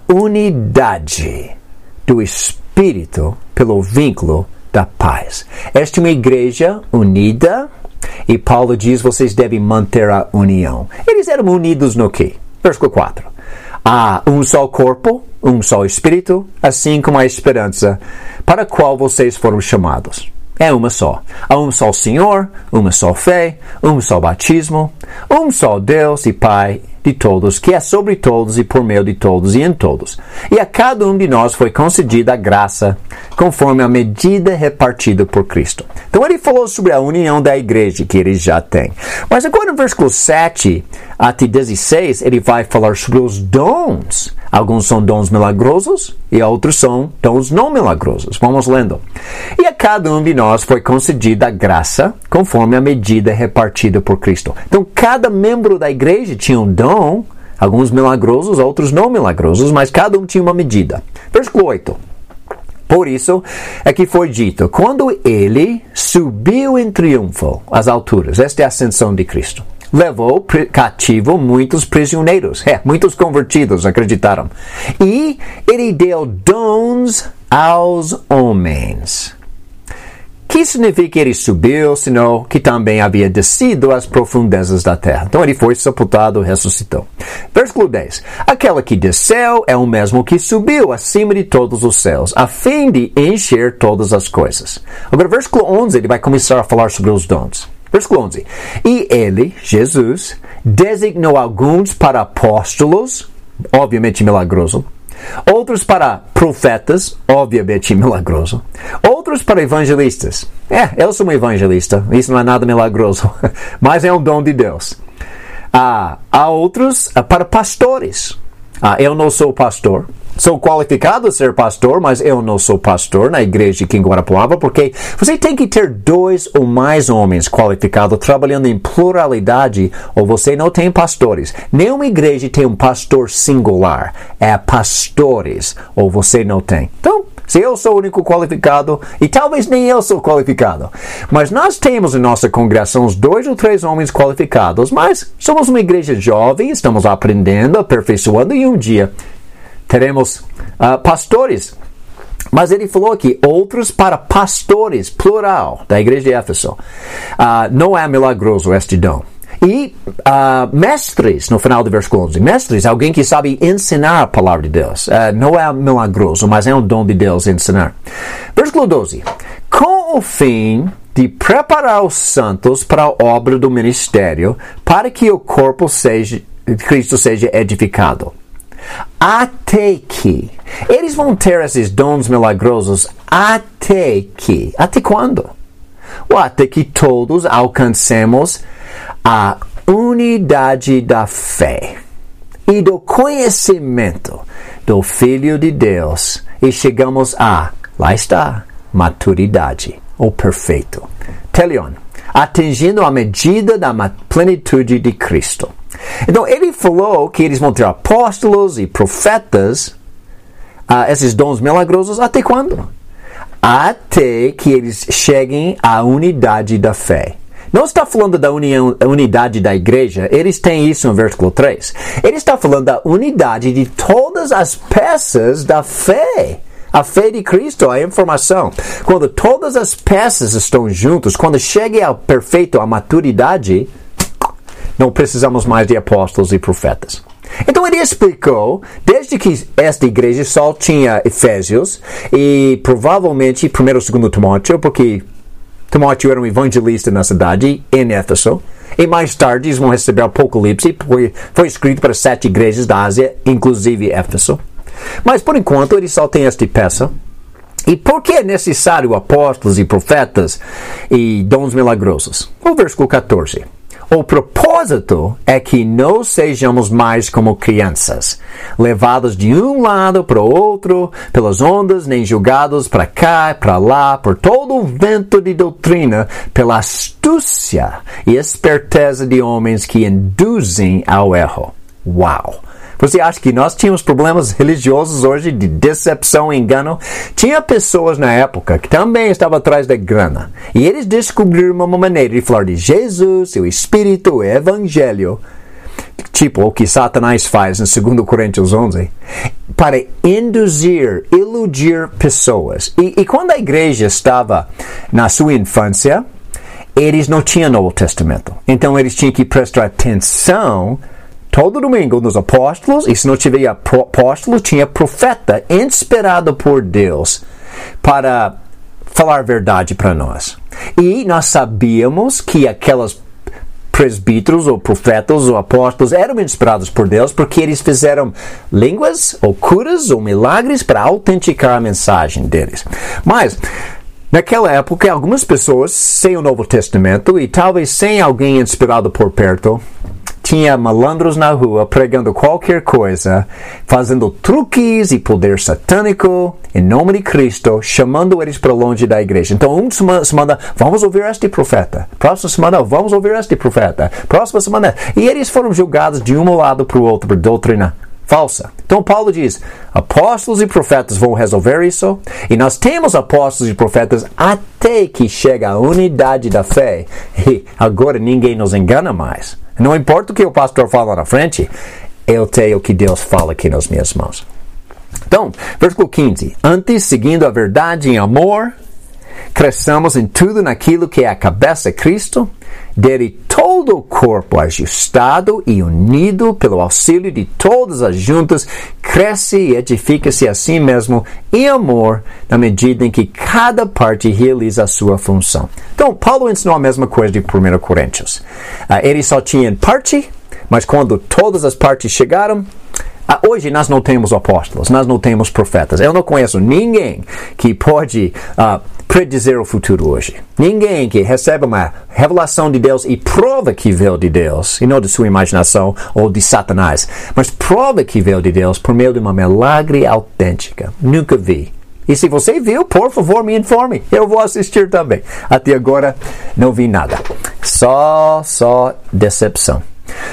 unidade do Espírito pelo vínculo da paz. Esta é uma igreja unida e Paulo diz, vocês devem manter a união. Eles eram unidos no quê? Versículo quatro. Há um só corpo, um só Espírito, assim como a esperança para a qual vocês foram chamados. É uma só. Há um só Senhor, uma só fé, um só batismo, um só Deus e Pai de todos, que é sobre todos e por meio de todos e em todos. E a cada um de nós foi concedida a graça conforme a medida repartida por Cristo. Então ele falou sobre a união da igreja que ele já tem. Mas agora no versículo sete até dezesseis, ele vai falar sobre os dons. Alguns são dons milagrosos e outros são dons não milagrosos. Vamos lendo. E a cada um de nós foi concedida a graça conforme a medida repartida por Cristo. Então cada membro da igreja tinha um dom, alguns milagrosos, outros não milagrosos, mas cada um tinha uma medida. Versículo oito. Por isso é que foi dito, quando ele subiu em triunfo às alturas, esta é a ascensão de Cristo, levou cativo muitos prisioneiros, é, muitos convertidos acreditaram, e ele deu dons aos homens. Que significa que ele subiu, senão que também havia descido às profundezas da terra. Então ele foi sepultado e ressuscitou. Versículo dez. Aquela que desceu é o mesmo que subiu acima de todos os céus, a fim de encher todas as coisas. Agora, versículo onze, ele vai começar a falar sobre os dons. Versículo onze. E ele, Jesus, designou alguns para apóstolos, obviamente milagroso, outros para profetas, obviamente milagroso, outros para evangelistas. É, eu sou um evangelista, isso não é nada milagroso, mas é um dom de Deus. Ah, há outros ah, para pastores. Ah, eu não sou pastor. Sou qualificado a ser pastor, mas eu não sou pastor na igreja aqui em Guarapuava, porque você tem que ter dois ou mais homens qualificados trabalhando em pluralidade, ou você não tem pastores. Nenhuma igreja tem um pastor singular. É pastores, ou você não tem. Então, se eu sou o único qualificado, e talvez nem eu sou qualificado, mas nós temos em nossa congregação uns dois ou três homens qualificados, mas somos uma igreja jovem, estamos aprendendo, aperfeiçoando, e um dia teremos uh, pastores. Mas ele falou aqui, outros para pastores, plural, da igreja de Éfeso. Uh, não é milagroso este dom. E uh, mestres, no final do versículo onze. Mestres, alguém que sabe ensinar a palavra de Deus. Uh, não é milagroso, mas é um dom de Deus ensinar. Versículo doze. Com o fim de preparar os santos para a obra do ministério, para que o corpo seja, Cristo seja edificado. Até que. Eles vão ter esses dons milagrosos até que. Até quando? Até que todos alcancemos a unidade da fé e do conhecimento do Filho de Deus e chegamos a, lá está, maturidade, o perfeito. Telion, atingindo a medida da plenitude de Cristo. Então, ele falou que eles vão ter apóstolos e profetas, uh, esses dons milagrosos, até quando? Até que eles cheguem à unidade da fé. Não está falando da união, unidade da igreja, eles têm isso no versículo três. Ele está falando da unidade de todas as peças da fé. A fé de Cristo, a informação. Quando todas as peças estão juntas, quando chega ao perfeito, à maturidade, não precisamos mais de apóstolos e profetas. Então ele explicou, desde que esta igreja só tinha Efésios e provavelmente primeiro e segundo Timóteo, porque Timóteo era um evangelista na cidade, em Éfeso, e mais tarde eles vão receber Apocalipse, porque foi escrito para sete igrejas da Ásia, inclusive Éfeso. Mas por enquanto ele só tem esta peça. E por que é necessário apóstolos e profetas e dons milagrosos? O versículo catorze. O propósito é que não sejamos mais como crianças, levados de um lado para o outro pelas ondas, nem julgados para cá e para lá por todo o vento de doutrina, pela astúcia e esperteza de homens que induzem ao erro. Uau! Você acha que nós tínhamos problemas religiosos hoje de decepção e engano? Tinha pessoas na época que também estavam atrás da grana. E eles descobriram uma maneira de falar de Jesus, o Espírito, o Evangelho, tipo o que Satanás faz em dois Coríntios onze, para induzir, iludir pessoas. E, e quando a igreja estava na sua infância, eles não tinham Novo Testamento. Então eles tinham que prestar atenção todo domingo nos apóstolos, e se não tiver apóstolo, tinha profeta inspirado por Deus para falar verdade para nós. E nós sabíamos que aquelas presbíteros ou profetas ou apóstolos eram inspirados por Deus porque eles fizeram línguas ou curas ou milagres para autenticar a mensagem deles. Mas naquela época, algumas pessoas sem o Novo Testamento e talvez sem alguém inspirado por perto, tinha malandros na rua pregando qualquer coisa, fazendo truques e poder satânico em nome de Cristo, chamando eles para longe da igreja. Então, uma semana, vamos ouvir este profeta. Próxima semana, vamos ouvir este profeta. Próxima semana. E eles foram julgados de um lado para o outro por doutrina falsa. Então, Paulo diz, apóstolos e profetas vão resolver isso, e nós temos apóstolos e profetas até que chega a unidade da fé, e agora ninguém nos engana mais. Não importa o que o pastor fala na frente, eu tenho o que Deus fala aqui nas minhas mãos. Então, versículo quinze. Antes, seguindo a verdade em amor, cresçamos em tudo naquilo que é a cabeça, Cristo, dele todo o corpo ajustado e unido pelo auxílio de todas as juntas, cresce e edifica-se a si mesmo em amor, na medida em que cada parte realiza a sua função. Então, Paulo ensinou a mesma coisa de primeiro Coríntios. Uh, ele só tinha parte, mas quando todas as partes chegaram, uh, hoje nós não temos apóstolos, nós não temos profetas. Eu não conheço ninguém que pode Uh, predizer o futuro hoje. Ninguém que recebe uma revelação de Deus e prova que veio de Deus, e não de sua imaginação ou de Satanás, mas prova que veio de Deus por meio de uma milagre autêntica. Nunca vi. E se você viu, por favor, me informe. Eu vou assistir também. Até agora, não vi nada. Só, só decepção.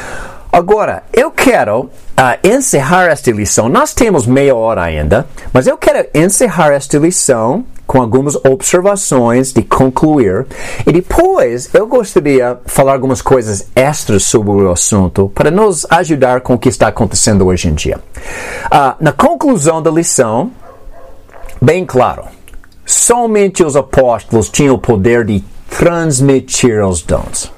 Agora, eu quero uh, encerrar esta lição. Nós temos meia hora ainda, mas eu quero encerrar esta lição com algumas observações de concluir. E depois eu gostaria de falar algumas coisas extras sobre o assunto para nos ajudar com o que está acontecendo hoje em dia. Uh, na conclusão da lição, bem claro, somente os apóstolos tinham o poder de transmitir os dons.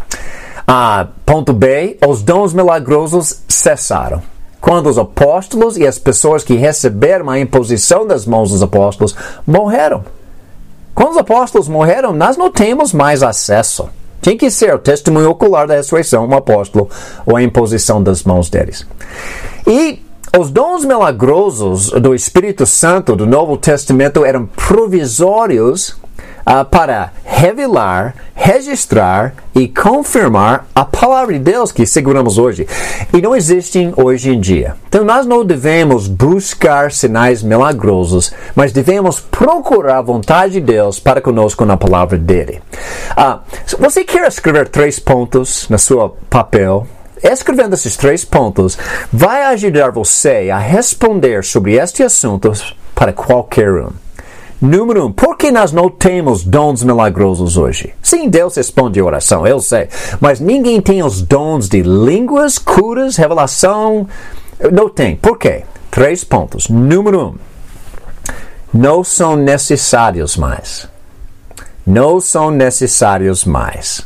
Uh, ponto B, os dons milagrosos cessaram quando os apóstolos e as pessoas que receberam a imposição das mãos dos apóstolos morreram. Quando os apóstolos morreram, nós não temos mais acesso. Tinha que ser o testemunho ocular da ressurreição, um apóstolo, ou a imposição das mãos deles. E os dons milagrosos do Espírito Santo do Novo Testamento eram provisórios Uh, para revelar, registrar e confirmar a palavra de Deus que seguramos hoje. E não existem hoje em dia. Então nós não devemos buscar sinais milagrosos, mas devemos procurar a vontade de Deus para conosco na palavra dele. Uh, se você quer escrever três pontos na sua papel, escrevendo esses três pontos vai ajudar você a responder sobre este assunto para qualquer um. Número um, por que nós não temos dons milagrosos hoje? Sim, Deus responde a oração, eu sei. Mas ninguém tem os dons de línguas, curas, revelação. Não tem. Por quê? Três pontos. Número um, não são necessários mais. Não são necessários mais.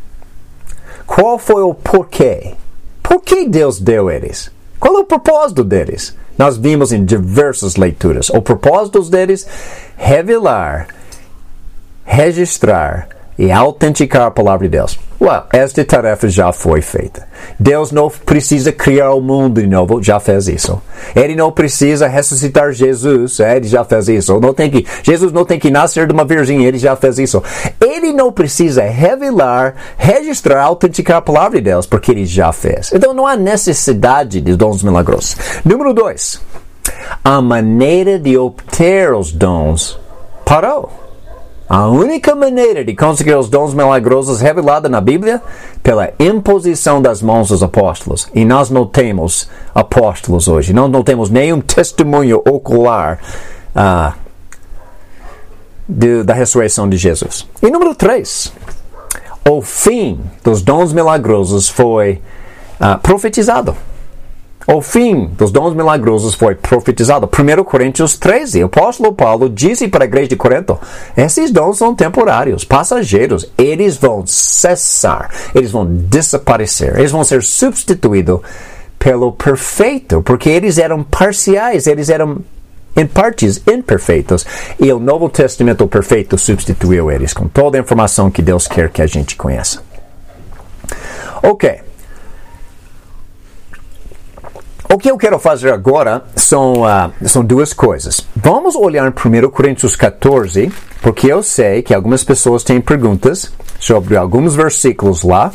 Qual foi o porquê? Por que Deus deu eles? Qual é o propósito deles? Nós vimos em diversas leituras. O propósito deles, revelar, registrar e autenticar a palavra de Deus. Well, esta tarefa já foi feita. Deus não precisa criar o mundo de novo, já fez isso. Ele não precisa ressuscitar Jesus, ele já fez isso. Não tem que, Jesus não tem que nascer de uma virgem, ele já fez isso. Ele não precisa revelar, registrar, autenticar a palavra de Deus, porque ele já fez. Então não há necessidade de dons milagrosos. Número dois, a maneira de obter os dons parou. A única maneira de conseguir os dons milagrosos revelada na Bíblia pela imposição das mãos dos apóstolos. E nós não temos apóstolos hoje. Nós não temos nenhum testemunho ocular uh, de, da ressurreição de Jesus. E número três, o fim dos dons milagrosos foi uh, profetizado. O fim dos dons milagrosos foi profetizado. primeira Coríntios treze, o apóstolo Paulo disse para a igreja de Corinto, esses dons são temporários, passageiros, eles vão cessar, eles vão desaparecer, eles vão ser substituídos pelo perfeito, porque eles eram parciais, eles eram em partes imperfeitos, e o Novo Testamento perfeito substituiu eles com toda a informação que Deus quer que a gente conheça. Ok. O que eu quero fazer agora são, uh, são duas coisas. Vamos olhar em primeira Coríntios catorze, porque eu sei que algumas pessoas têm perguntas sobre alguns versículos lá.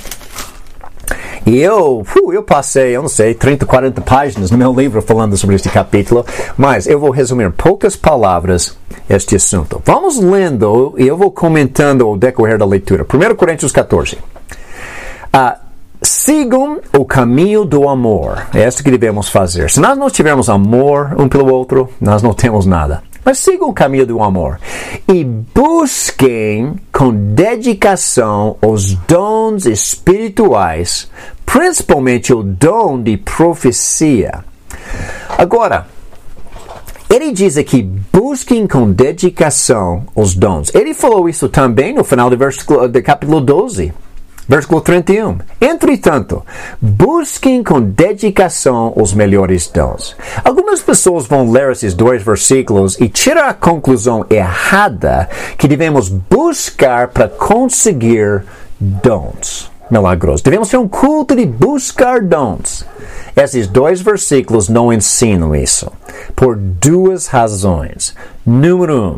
E eu, uh, eu passei, eu não sei, trinta, quarenta páginas no meu livro falando sobre este capítulo, mas eu vou resumir em poucas palavras este assunto. Vamos lendo e eu vou comentando ao decorrer da leitura. primeira Coríntios catorze. Uh, Sigam o caminho do amor. É isso que devemos fazer. Se nós não tivermos amor um pelo outro, nós não temos nada. Mas sigam o caminho do amor. E busquem com dedicação os dons espirituais, principalmente o dom de profecia. Agora, ele diz aqui, busquem com dedicação os dons. Ele falou isso também no final do, versículo, do capítulo doze. Versículo trinta e um. Entretanto, busquem com dedicação os melhores dons. Algumas pessoas vão ler esses dois versículos e tirar a conclusão errada que devemos buscar para conseguir dons milagrosos. Devemos ter um culto de buscar dons. Esses dois versículos não ensinam isso. Por duas razões. Número um,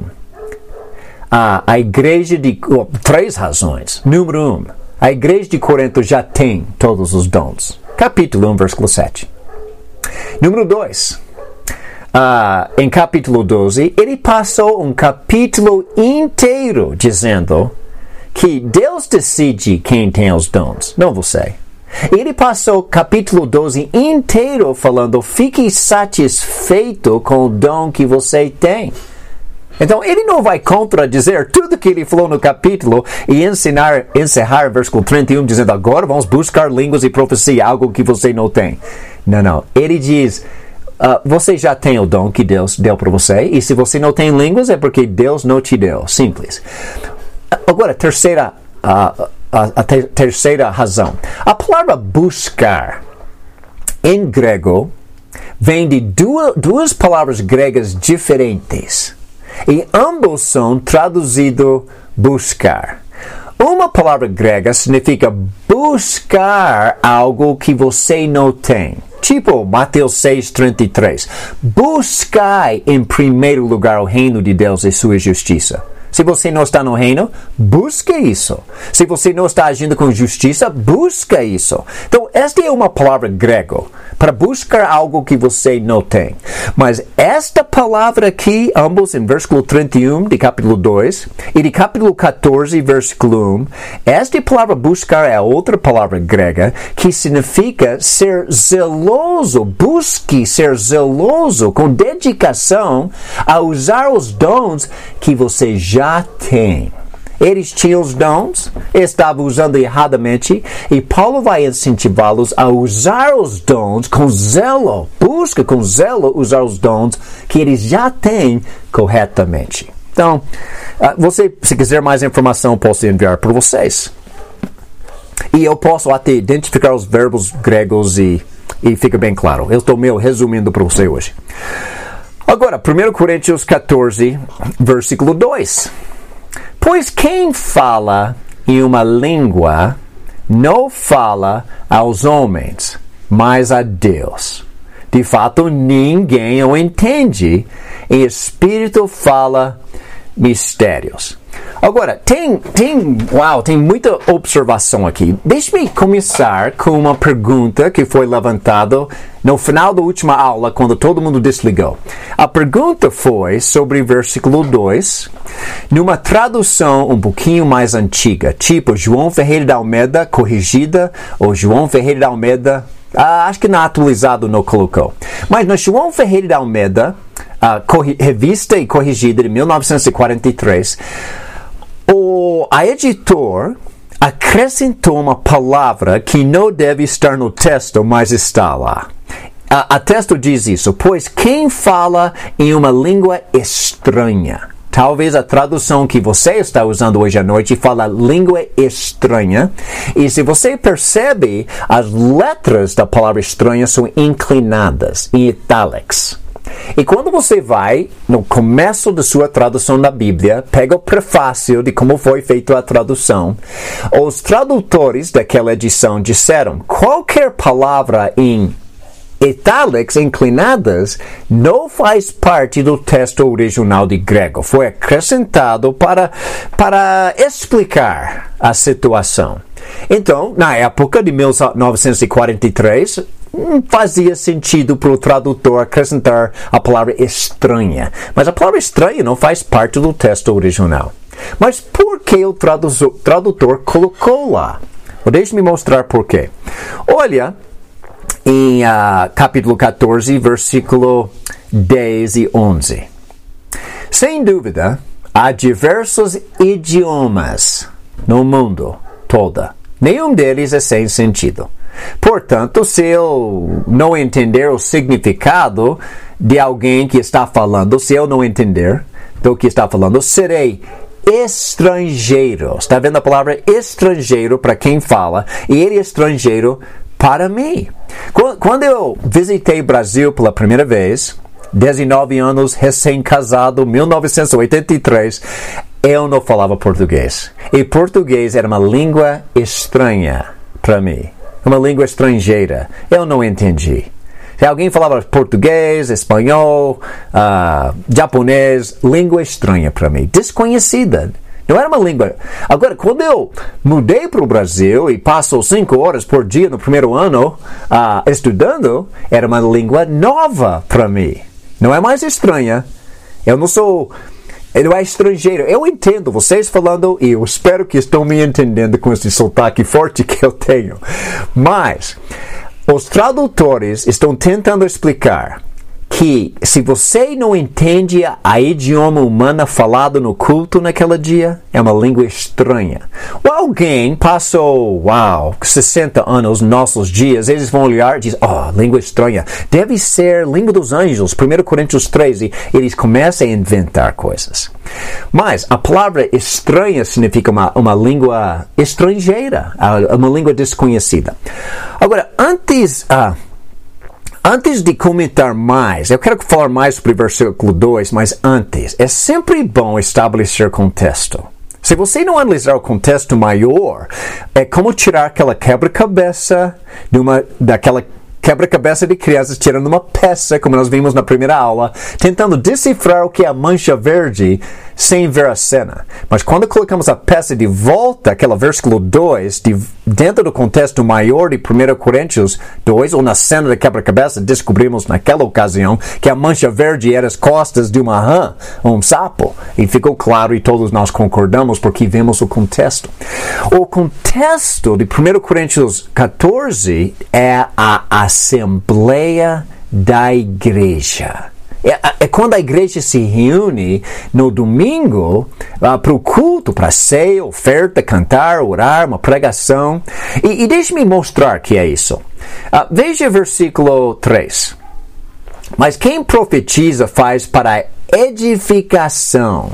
a, a igreja de... Oh, três razões. Número um, a igreja de Corinto já tem todos os dons. Capítulo um, versículo sete. Número dois. Uh, em capítulo doze, ele passou um capítulo inteiro dizendo que Deus decide quem tem os dons, não você. Ele passou o capítulo doze inteiro falando, fique satisfeito com o dom que você tem. Então, ele não vai contradizer tudo que ele falou no capítulo e ensinar, encerrar o versículo trinta e um dizendo, agora vamos buscar línguas e profecia, algo que você não tem. Não, não. Ele diz, uh, você já tem o dom que Deus deu para você, e se você não tem línguas é porque Deus não te deu. Simples. Agora, terceira, uh, a, a ter, terceira razão. A palavra buscar, em grego, vem de duas, duas palavras gregas diferentes. E ambos são traduzidos buscar. Uma palavra grega significa buscar algo que você não tem. Tipo Mateus seis, trinta e três. Buscai em primeiro lugar o reino de Deus e sua justiça. Se você não está no reino, busque isso. Se você não está agindo com justiça, busca isso. Então, esta é uma palavra grega para buscar algo que você não tem. Mas esta palavra aqui, ambos em versículo trinta e um de capítulo dois e de capítulo catorze, versículo um, esta palavra buscar é outra palavra grega que significa ser zeloso. Busque ser zeloso com dedicação a usar os dons que você já tem. Eles tinham os dons, estavam usando erradamente, e Paulo vai incentivá-los a usar os dons com zelo. Busca com zelo usar os dons que eles já têm corretamente. Então, você, se quiser mais informação, posso enviar para vocês. E eu posso até identificar os verbos gregos e, e fica bem claro. Eu estou meio resumindo para você hoje. Agora, primeira Coríntios catorze, versículo dois. Pois quem fala em uma língua não fala aos homens, mas a Deus. De fato, ninguém o entende. Em espírito fala mistérios. Agora, tem, tem, uau, tem muita observação aqui. Deixe-me começar com uma pergunta que foi levantada no final da última aula, quando todo mundo desligou. A pergunta foi sobre versículo dois, numa tradução um pouquinho mais antiga, tipo João Ferreira de Almeida corrigida, ou João Ferreira de Almeida, ah, acho que na atualizado não colocou. Mas na João Ferreira de Almeida, a revista e corrigida de mil novecentos e quarenta e três, o, a editor acrescentou uma palavra que não deve estar no texto, mas está lá. A, a texto diz isso, pois quem fala em uma língua estranha, talvez a tradução que você está usando hoje à noite fala língua estranha, e se você percebe, as letras da palavra estranha são inclinadas, em italics. E quando você vai no começo da sua tradução da Bíblia, pega o prefácio de como foi feita a tradução, os tradutores daquela edição disseram, qualquer palavra em italics inclinadas não faz parte do texto original de grego. Foi acrescentado para, para explicar a situação. Então, na época de mil novecentos e quarenta e três, fazia sentido para o tradutor acrescentar a palavra estranha. Mas a palavra estranha não faz parte do texto original. Mas por que o tradutor, tradutor colocou lá? Deixe-me mostrar por quê. Olha, em uh, capítulo catorze, versículo dez e onze. Sem dúvida, há diversos idiomas no mundo todo. Nenhum deles é sem sentido. Portanto, se eu não entender o significado de alguém que está falando, se eu não entender do que está falando, serei estrangeiro. Está vendo a palavra estrangeiro para quem fala? E ele é estrangeiro para mim. Quando eu visitei o Brasil pela primeira vez, dezenove anos, recém-casado, mil novecentos e oitenta e três, eu não falava português. E português era uma língua estranha para mim. Uma língua estrangeira. Eu não entendi. Se alguém falava português, espanhol, uh, japonês, língua estranha para mim. Desconhecida. Não era uma língua. Agora, quando eu mudei para o Brasil e passo cinco horas por dia no primeiro ano uh, estudando, era uma língua nova para mim. Não é mais estranha. Eu não sou... Não é estrangeiro. Eu entendo vocês falando e eu espero que estão me entendendo com esse sotaque forte que eu tenho. Mas os tradutores estão tentando explicar que se você não entende a idioma humana falado no culto naquele dia, é uma língua estranha. Ou alguém passou, uau, sessenta anos, nossos dias, eles vão olhar e dizem, oh, língua estranha, deve ser língua dos anjos, primeiro Coríntios treze, eles começam a inventar coisas. Mas a palavra estranha significa uma, uma língua estrangeira, uma língua desconhecida. Agora, antes... Ah, Antes de comentar mais, eu quero falar mais sobre o versículo dois, mas antes, é sempre bom estabelecer contexto. Se você não analisar o contexto maior, é como tirar aquela quebra-cabeça de uma, daquela quebra-cabeça de crianças tirando uma peça, como nós vimos na primeira aula, tentando decifrar o que é a mancha verde sem ver a cena. Mas quando colocamos a peça de volta, aquela versículo dois, de, dentro do contexto maior de primeiro Coríntios dois, ou na cena da quebra-cabeça, descobrimos naquela ocasião que a mancha verde era as costas de uma rã, um sapo. E ficou claro e todos nós concordamos porque vemos o contexto. O contexto de primeiro Coríntios catorze é a Assembleia da Igreja. É, é quando a igreja se reúne no domingo uh, para o culto, para ceia, oferta, cantar, orar, uma pregação. E, e deixe-me mostrar que é isso. Uh, veja versículo três. Mas quem profetiza faz para edificação.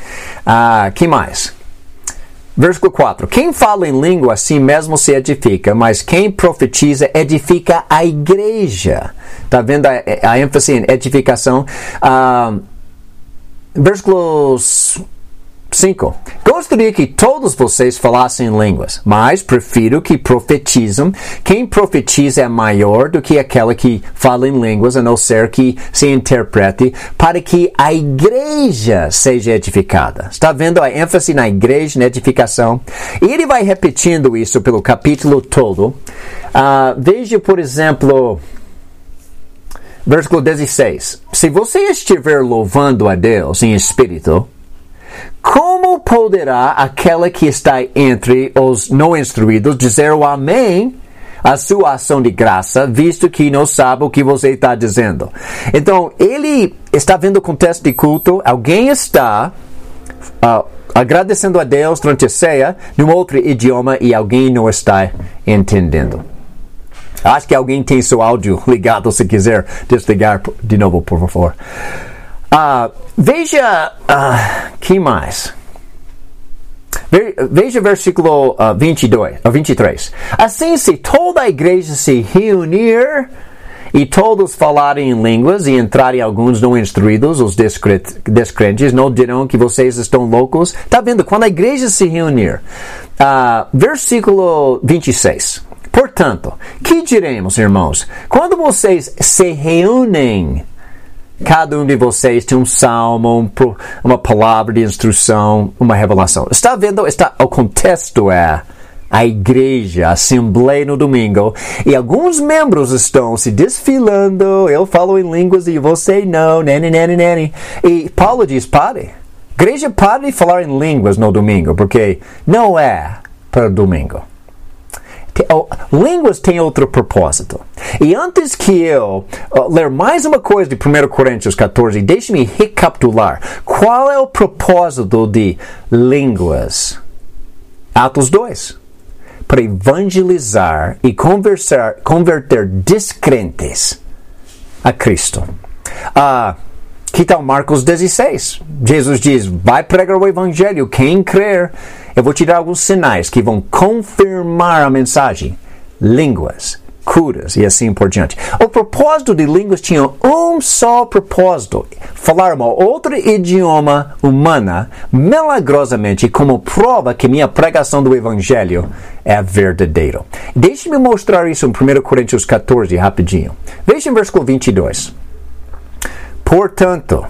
Uh, que mais? Versículo quatro. Quem fala em língua, assim mesmo se edifica, mas quem profetiza edifica a igreja. Está vendo a, a ênfase em edificação? Uh, versículos cinco. Gostaria que todos vocês falassem línguas, mas prefiro que profetizem. Quem profetiza é maior do que aquela que fala em línguas, a não ser que se interprete, para que a igreja seja edificada. Está vendo a ênfase na igreja, na edificação? E ele vai repetindo isso pelo capítulo todo. Uh, veja, por exemplo, versículo dezesseis. Se você estiver louvando a Deus em espírito, como poderá aquela que está entre os não instruídos dizer o amém à sua ação de graça, visto que não sabe o que você está dizendo? Então, ele está vendo o contexto de culto, alguém está uh, agradecendo a Deus durante a ceia num outro idioma e alguém não está entendendo. Acho que alguém tem seu áudio ligado, se quiser desligar de novo, por favor. Uh, veja, uh, que mais? Ve, veja versículo uh, vinte e dois, uh, vinte e três. Assim, se toda a igreja se reunir e todos falarem em línguas e entrarem alguns não instruídos, os descrentes, não dirão que vocês estão loucos. Está vendo? Quando a igreja se reunir. Uh, versículo vinte e seis. Portanto, que diremos, irmãos? Quando vocês se reúnem, cada um de vocês tem um salmo, um, uma palavra de instrução, uma revelação. Está vendo? Está, o contexto é a igreja, a assembleia no domingo, e alguns membros estão se desfilando. Eu falo em línguas e você não, nene, nene, nene. E Paulo diz, pare. Igreja, pare de falar em línguas no domingo, porque não é para o domingo. Línguas têm outro propósito. E antes que eu uh, ler mais uma coisa de primeiro Coríntios catorze, deixe-me recapitular. Qual é o propósito de línguas? Atos dois. Para evangelizar e conversar, converter descrentes a Cristo. Uh, que tal Marcos dezesseis? Jesus diz, vai pregar o evangelho, quem crer, eu vou te dar alguns sinais que vão confirmar a mensagem. Línguas, curas e assim por diante. O propósito de línguas tinha um só propósito. Falar uma outra idioma humana milagrosamente como prova que minha pregação do evangelho é verdadeira. Deixe-me mostrar isso em primeiro Coríntios catorze rapidinho. Veja em versículo vinte e dois. Portanto,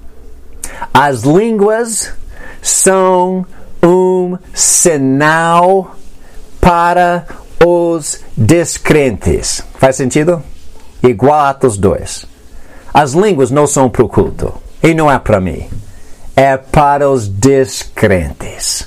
as línguas são um sinal para os descrentes. Faz sentido? Igual a Atos dois. As línguas não são para o culto. E não é para mim. É para os descrentes.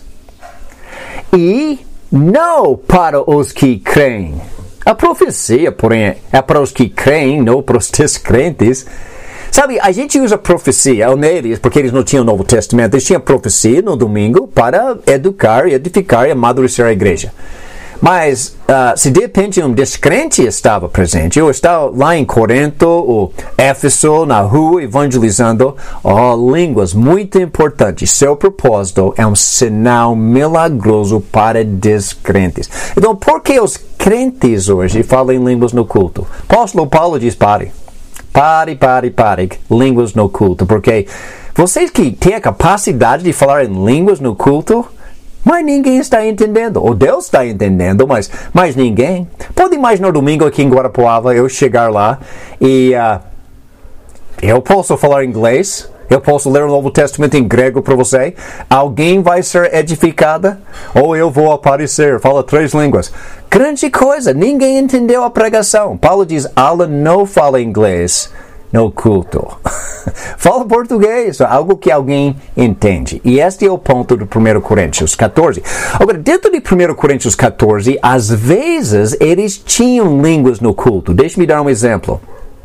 E não para os que creem. A profecia, porém, é para os que creem, não para os descrentes. Sabe, a gente usa profecia, neles, porque eles não tinham o Novo Testamento, eles tinham profecia no domingo para educar, edificar e amadurecer a igreja. Mas, uh, se de repente um descrente estava presente, eu estava lá em Corinto, ou Éfeso, na rua, evangelizando, oh, línguas, muito importante. Seu propósito é um sinal milagroso para descrentes. Então, por que os crentes hoje falam em línguas no culto? O apóstolo Paulo diz, pare. Pare, pare, pare, línguas no culto, porque vocês que têm a capacidade de falar em línguas no culto, mas ninguém está entendendo, ou Deus está entendendo, mas, mas ninguém. Pode imaginar domingo aqui em Guarapuava, eu chegar lá e uh, eu posso falar inglês, eu posso ler o Novo Testamento em grego para você, alguém vai ser edificada, ou eu vou aparecer, fala três línguas. Grande coisa, ninguém entendeu a pregação. Paulo diz, Alan não fala inglês no culto. Fala português, algo que alguém entende. E este é o ponto do primeiro Coríntios catorze. Agora, dentro de primeiro Coríntios catorze, às vezes eles tinham línguas no culto. Deixe-me dar um exemplo.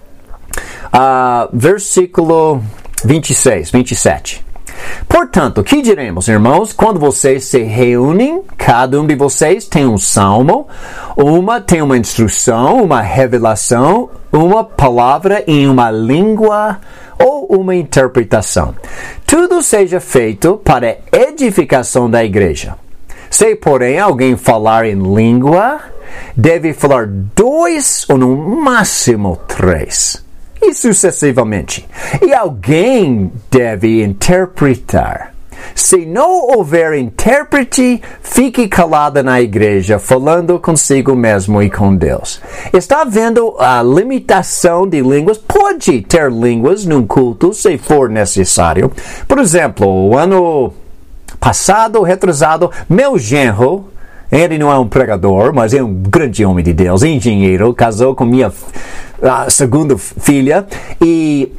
Uh, versículo vinte e seis, vinte e sete. Portanto, que diremos, irmãos, quando vocês se reúnem, cada um de vocês tem um salmo, uma tem uma instrução, uma revelação, uma palavra em uma língua ou uma interpretação. Tudo seja feito para a edificação da igreja. Se, porém, alguém falar em língua, deve falar dois ou no máximo três. E sucessivamente. E alguém deve interpretar. Se não houver intérprete, fique calada na igreja, falando consigo mesmo e com Deus. Está vendo a limitação de línguas? Pode ter línguas num culto, se for necessário. Por exemplo, o ano passado, retrasado, meu genro, ele não é um pregador, mas é um grande homem de Deus, engenheiro, casou com minha uh, segunda filha e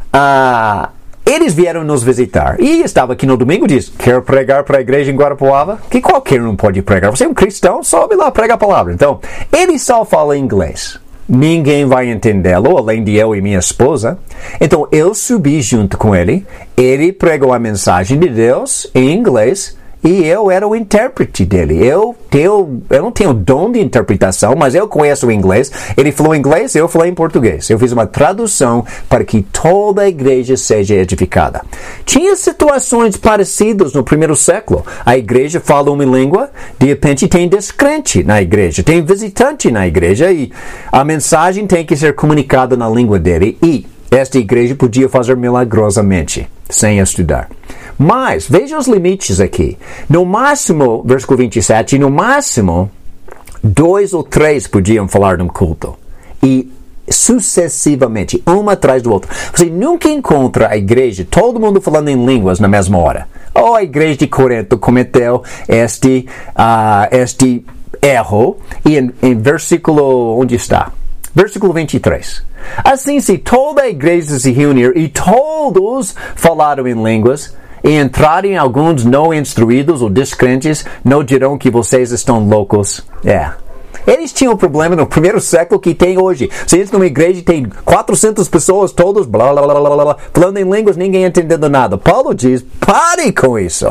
uh, eles vieram nos visitar. E estava aqui no domingo e disse, quer pregar para a igreja em Guarapuava? Que qualquer um pode pregar. Você é um cristão, sobe lá, prega a palavra. Então, ele só fala inglês. Ninguém vai entendê-lo, além de eu e minha esposa. Então, eu subi junto com ele. Ele pregou a mensagem de Deus em inglês. E eu era o intérprete dele. Eu, tenho, eu não tenho dom de interpretação, mas eu conheço o inglês. Ele falou inglês, eu falei em português. Eu fiz uma tradução para que toda a igreja seja edificada. Tinha situações parecidas no primeiro século. A igreja fala uma língua, de repente tem descrente na igreja, tem visitante na igreja e a mensagem tem que ser comunicada na língua dele. E esta igreja podia fazer milagrosamente, sem estudar. Mas, veja os limites aqui. No máximo, versículo vinte e sete, no máximo, dois ou três podiam falar num culto. E sucessivamente, um atrás do outro. Você nunca encontra a igreja, todo mundo falando em línguas na mesma hora. Ou a igreja de Corinto cometeu este, uh, este erro. E em, em versículo, onde está? Versículo vinte e três. Assim, se toda a igreja se reunir e todos falaram em línguas, e entrarem alguns não instruídos ou descrentes, não dirão que vocês estão loucos. É. Eles tinham um problema no primeiro século que tem hoje. Você entra numa igreja e tem quatrocentas pessoas, todos blá, blá, blá, blá, blá, falando em línguas, ninguém entendendo nada. Paulo diz, pare com isso.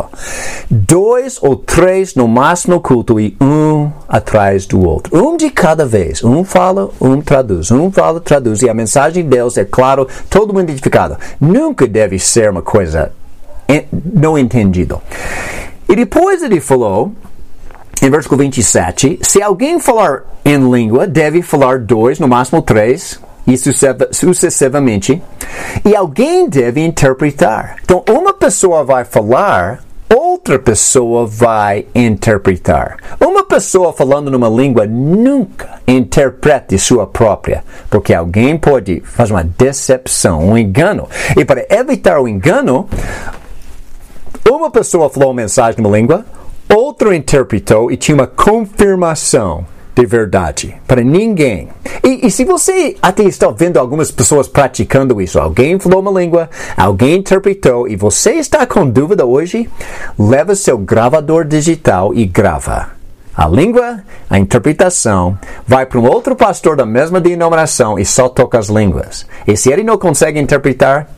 Dois ou três no máximo no culto e um atrás do outro. Um de cada vez. Um fala, um traduz. Um fala, traduz. E a mensagem de Deus é claro, todo mundo identificado. Nunca deve ser uma coisa não entendido. E depois ele falou, em versículo vinte e sete, se alguém falar em língua, deve falar dois, no máximo três, e sucessivamente, e alguém deve interpretar. Então, uma pessoa vai falar, outra pessoa vai interpretar. Uma pessoa falando numa língua nunca interprete sua própria, porque alguém pode fazer uma decepção, um engano. E para evitar o engano, uma pessoa falou uma mensagem numa língua, outro interpretou e tinha uma confirmação de verdade para ninguém. E, e se você até está vendo algumas pessoas praticando isso, alguém falou uma língua, alguém interpretou e você está com dúvida hoje, leva seu gravador digital e grava. A língua, a interpretação, vai para um outro pastor da mesma denominação e só toca as línguas. E se ele não consegue interpretar,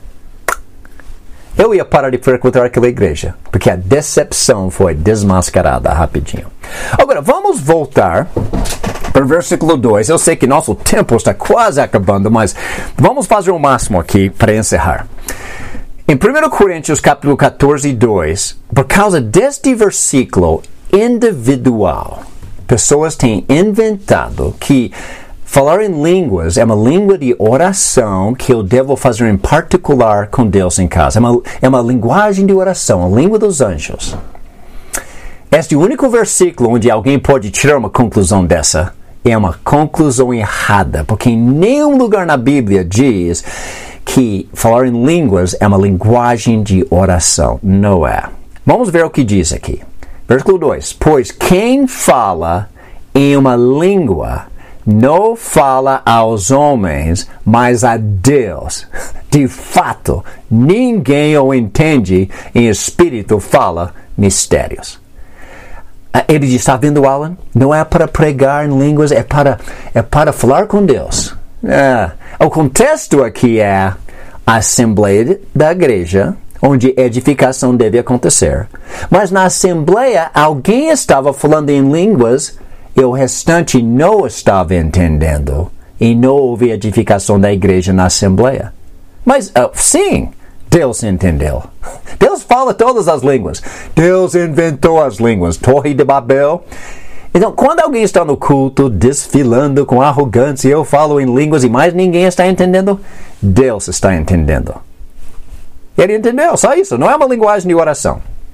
eu ia parar de frequentar aquela igreja, porque a decepção foi desmascarada rapidinho. Agora, vamos voltar para o versículo dois. Eu sei que nosso tempo está quase acabando, mas vamos fazer o máximo aqui para encerrar. Em primeiro Coríntios, capítulo catorze, dois, por causa deste versículo individual, pessoas têm inventado que falar em línguas é uma língua de oração que eu devo fazer em particular com Deus em casa. É uma, é uma linguagem de oração, a língua dos anjos. Este único versículo onde alguém pode tirar uma conclusão dessa é uma conclusão errada, porque em nenhum lugar na Bíblia diz que falar em línguas é uma linguagem de oração. Não é. Vamos ver o que diz aqui. Versículo dois. Pois quem fala em uma língua não fala aos homens, mas a Deus. De fato, ninguém o entende, em espírito fala mistérios. Ele diz, está vendo, Alan? Não é para pregar em línguas, é para, é para falar com Deus. É. O contexto aqui é a assembleia da igreja, onde edificação deve acontecer. Mas na assembleia, alguém estava falando em línguas e o restante não estava entendendo. E não houve edificação da igreja na assembleia. Mas, uh, sim, Deus entendeu. Deus fala todas as línguas. Deus inventou as línguas. Torre de Babel. Então, quando alguém está no culto, desfilando com arrogância, eu falo em línguas e mais ninguém está entendendo, Deus está entendendo. Ele entendeu, só isso. Não é uma linguagem de oração.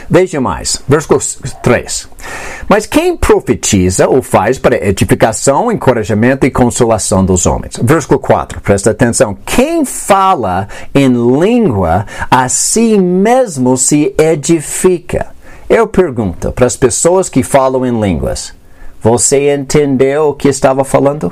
Veja mais, versículo três. Mas quem profetiza o faz para edificação, encorajamento e consolação dos homens. Versículo quatro, presta atenção. Quem fala em língua, a si mesmo se edifica. Eu pergunto para as pessoas que falam em línguas, você entendeu o que estava falando?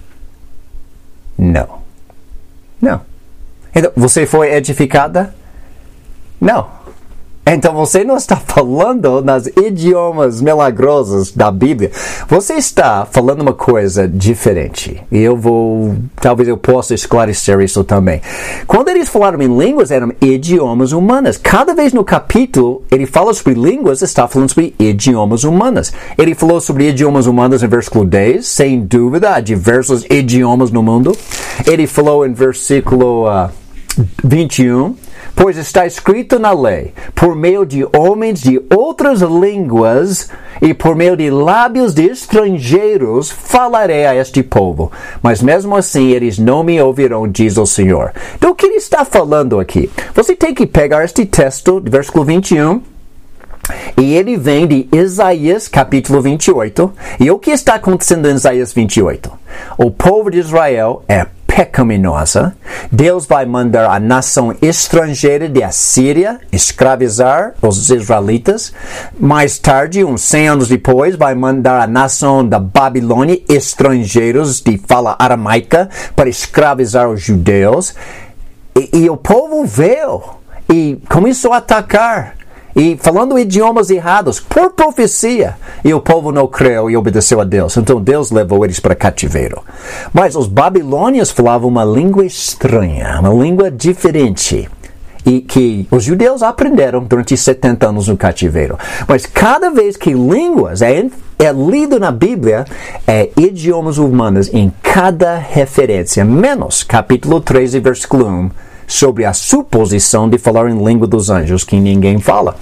Não. Não. Então, você foi edificada? Não. Então você não está falando nos idiomas milagrosos da Bíblia. Você está falando uma coisa diferente. E eu vou, talvez eu possa esclarecer isso também. Quando eles falaram em línguas, eram idiomas humanos. Cada vez no capítulo, ele fala sobre línguas, está falando sobre idiomas humanos. Ele falou sobre idiomas humanos em versículo dez, sem dúvida, há diversos idiomas no mundo. Ele falou em versículo uh, vinte e um, pois está escrito na lei, por meio de homens de outras línguas e por meio de lábios de estrangeiros falarei a este povo, mas mesmo assim eles não me ouvirão, diz o Senhor. Então o que ele está falando aqui? Você tem que pegar este texto, versículo vinte e um, e ele vem de Isaías capítulo vinte e oito. E o que está acontecendo em Isaías vinte e oito? O povo de Israel é pecaminosa. Deus vai mandar a nação estrangeira de Assíria escravizar os israelitas. Mais tarde, uns cem anos depois, vai mandar a nação da Babilônia, estrangeiros de fala aramaica, para escravizar os judeus. E, e o povo veio e começou a atacar. E falando idiomas errados, por profecia. E o povo não creu e obedeceu a Deus. Então Deus levou eles para cativeiro. Mas os babilônios falavam uma língua estranha, uma língua diferente. E que os judeus aprenderam durante setenta anos no cativeiro. Mas cada vez que línguas é, é lido na Bíblia, é idiomas humanos em cada referência. Menos capítulo treze, versículo um. Sobre a suposição de falar em língua dos anjos, que ninguém fala.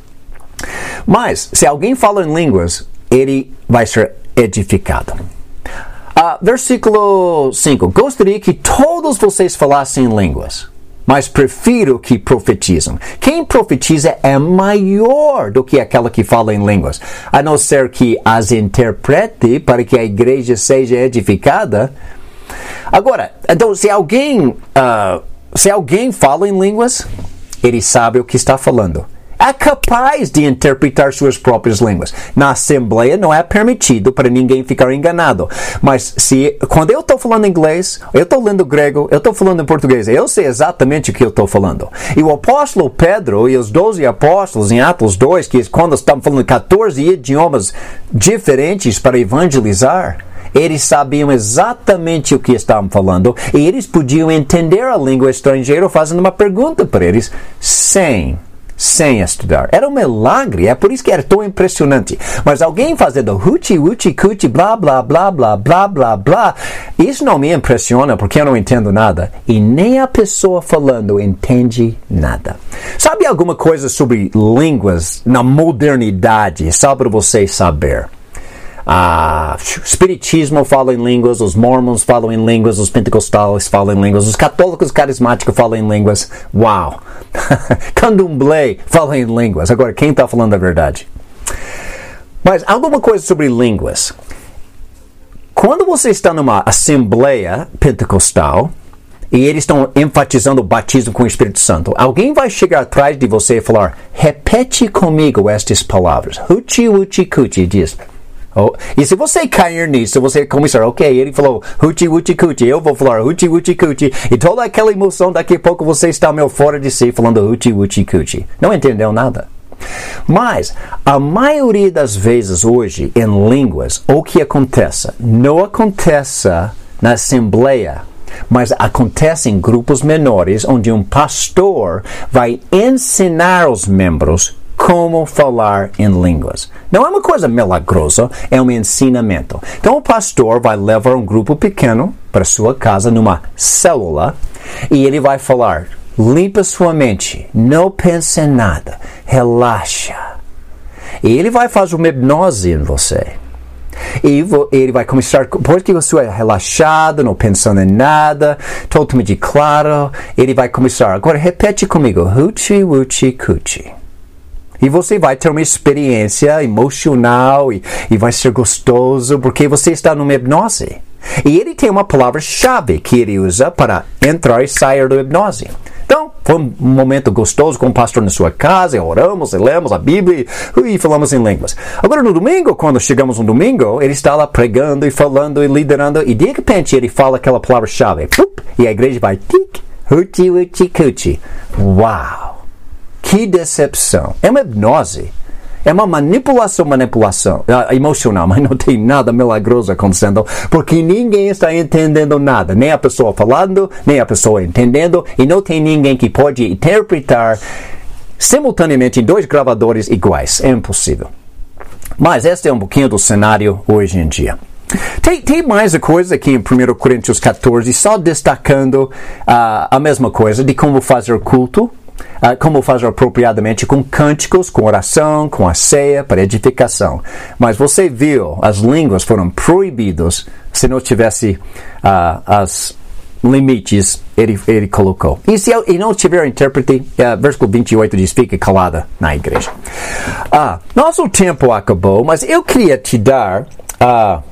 Mas, se alguém fala em línguas, ele vai ser edificado. Uh, versículo cinco. Gostaria que todos vocês falassem em línguas, mas prefiro que profetizem. Quem profetiza é maior do que aquela que fala em línguas, a não ser que as interprete para que a igreja seja edificada. Agora, então, se alguém... Uh, Se alguém fala em línguas, ele sabe o que está falando. É capaz de interpretar suas próprias línguas. Na Assembleia não é permitido para ninguém ficar enganado. Mas se quando eu estou falando inglês, eu estou lendo grego, eu estou falando em português, eu sei exatamente o que eu estou falando. E o apóstolo Pedro e os doze apóstolos em Atos dois, que quando estavam falando quatorze idiomas diferentes para evangelizar, eles sabiam exatamente o que estavam falando e eles podiam entender a língua estrangeira fazendo uma pergunta para eles sem, sem estudar. Era um milagre, é por isso que era tão impressionante. Mas alguém fazendo huti, huti, cuti, blá, blá, blá, blá, blá, blá, blá, isso não me impressiona porque eu não entendo nada. E nem a pessoa falando entende nada. Sabe alguma coisa sobre línguas na modernidade, só para vocês saber? Ah, o espiritismo fala em línguas, os mormons falam em línguas, os pentecostais falam em línguas, os católicos carismáticos falam em línguas. Uau! Candomblé fala em línguas. Agora, quem está falando a verdade? Mas alguma coisa sobre línguas. Quando você está numa assembleia pentecostal e eles estão enfatizando o batismo com o Espírito Santo, alguém vai chegar atrás de você e falar, repete comigo estas palavras. Huchi, huchi, cuchi, diz. Oh, e se você cair nisso, você começar, ok, ele falou huchi, huchi, cuchi, eu vou falar huchi, huchi, cuchi, e toda aquela emoção, daqui a pouco você está meio fora de si falando huchi, huchi, cuchi. Não entendeu nada. Mas, a maioria das vezes hoje, em línguas, o que acontece? Não acontece na assembleia, mas acontece em grupos menores, onde um pastor vai ensinar os membros como falar em línguas. Não é uma coisa milagrosa, é um ensinamento. Então o pastor vai levar um grupo pequeno para sua casa, numa célula, e ele vai falar, limpa sua mente, não pense em nada, relaxa. E ele vai fazer uma hipnose em você. E ele vai começar, depois que você é relaxado, não pensando em nada, totalmente claro, ele vai começar, agora repete comigo, huchi, huchi, cuchi. E você vai ter uma experiência emocional e, e vai ser gostoso porque você está numa hipnose. E ele tem uma palavra-chave que ele usa para entrar e sair da hipnose. Então, foi um momento gostoso com o pastor na sua casa, e oramos, e lemos a Bíblia e, e falamos em línguas. Agora, no domingo, quando chegamos no domingo, ele está lá pregando e falando e liderando, e de repente ele fala aquela palavra-chave, e a igreja vai tic, huti, huti, cuti. Uau! Que decepção! É uma hipnose. É uma manipulação, manipulação uh, emocional, mas não tem nada milagroso acontecendo, porque ninguém está entendendo nada, nem a pessoa falando, nem a pessoa entendendo, e não tem ninguém que pode interpretar simultaneamente em dois gravadores iguais. É impossível. Mas este é um pouquinho do cenário hoje em dia. Tem, tem mais coisa aqui em primeiro Coríntios quatorze, só destacando uh, a mesma coisa de como fazer culto. Uh, como fazer apropriadamente com cânticos, com oração, com a ceia, para edificação. Mas você viu, as línguas foram proibidas se não tivesse uh, os limites ele, ele colocou. E se e não tiver intérprete, uh, versículo vinte e oito diz, fique calada na igreja. Uh, nosso tempo acabou, mas eu queria te dar uh,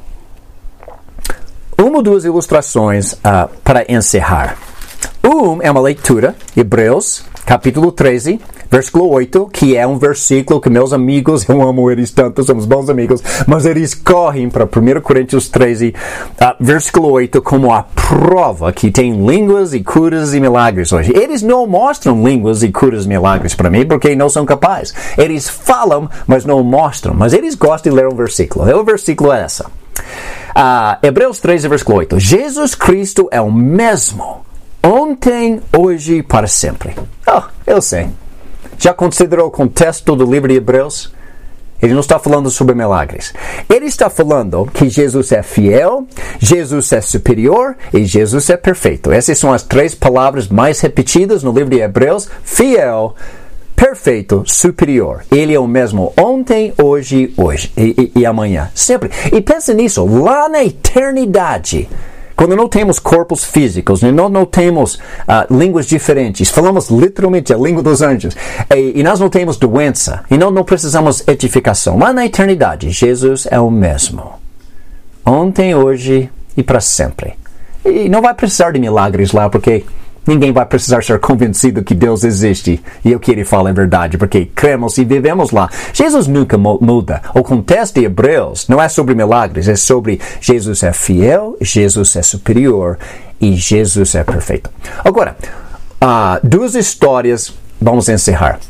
uma ou duas ilustrações uh, para encerrar. Um é uma leitura, Hebreus, capítulo treze, versículo oito, que é um versículo que meus amigos, eu amo eles tanto, somos bons amigos, mas eles correm para primeiro Coríntios treze, uh, versículo oito, como a prova que tem línguas e curas e milagres hoje. Eles não mostram línguas e curas e milagres para mim, porque não são capazes. Eles falam, mas não mostram. Mas eles gostam de ler um versículo. O versículo é essa. Uh, Hebreus treze, versículo oito. Jesus Cristo é o mesmo ontem, hoje e para sempre. Oh, eu sei. Já considerou o contexto do livro de Hebreus? Ele não está falando sobre milagres. Ele está falando que Jesus é fiel, Jesus é superior e Jesus é perfeito. Essas são as três palavras mais repetidas no livro de Hebreus. Fiel, perfeito, superior. Ele é o mesmo ontem, hoje, hoje e, e, e amanhã. Sempre. E pensa nisso, lá na eternidade, quando não temos corpos físicos, não, não temos uh, línguas diferentes, falamos literalmente a língua dos anjos, e, e nós não temos doença, e não, não precisamos edificação. Lá na eternidade, Jesus é o mesmo. Ontem, hoje e para sempre. E não vai precisar de milagres lá, porque ninguém vai precisar ser convencido que Deus existe e o que Ele fala é verdade, porque cremos e vivemos lá. Jesus nunca muda. O contexto de Hebreus não é sobre milagres, é sobre Jesus é fiel, Jesus é superior e Jesus é perfeito. Agora, uh, duas histórias, vamos encerrar.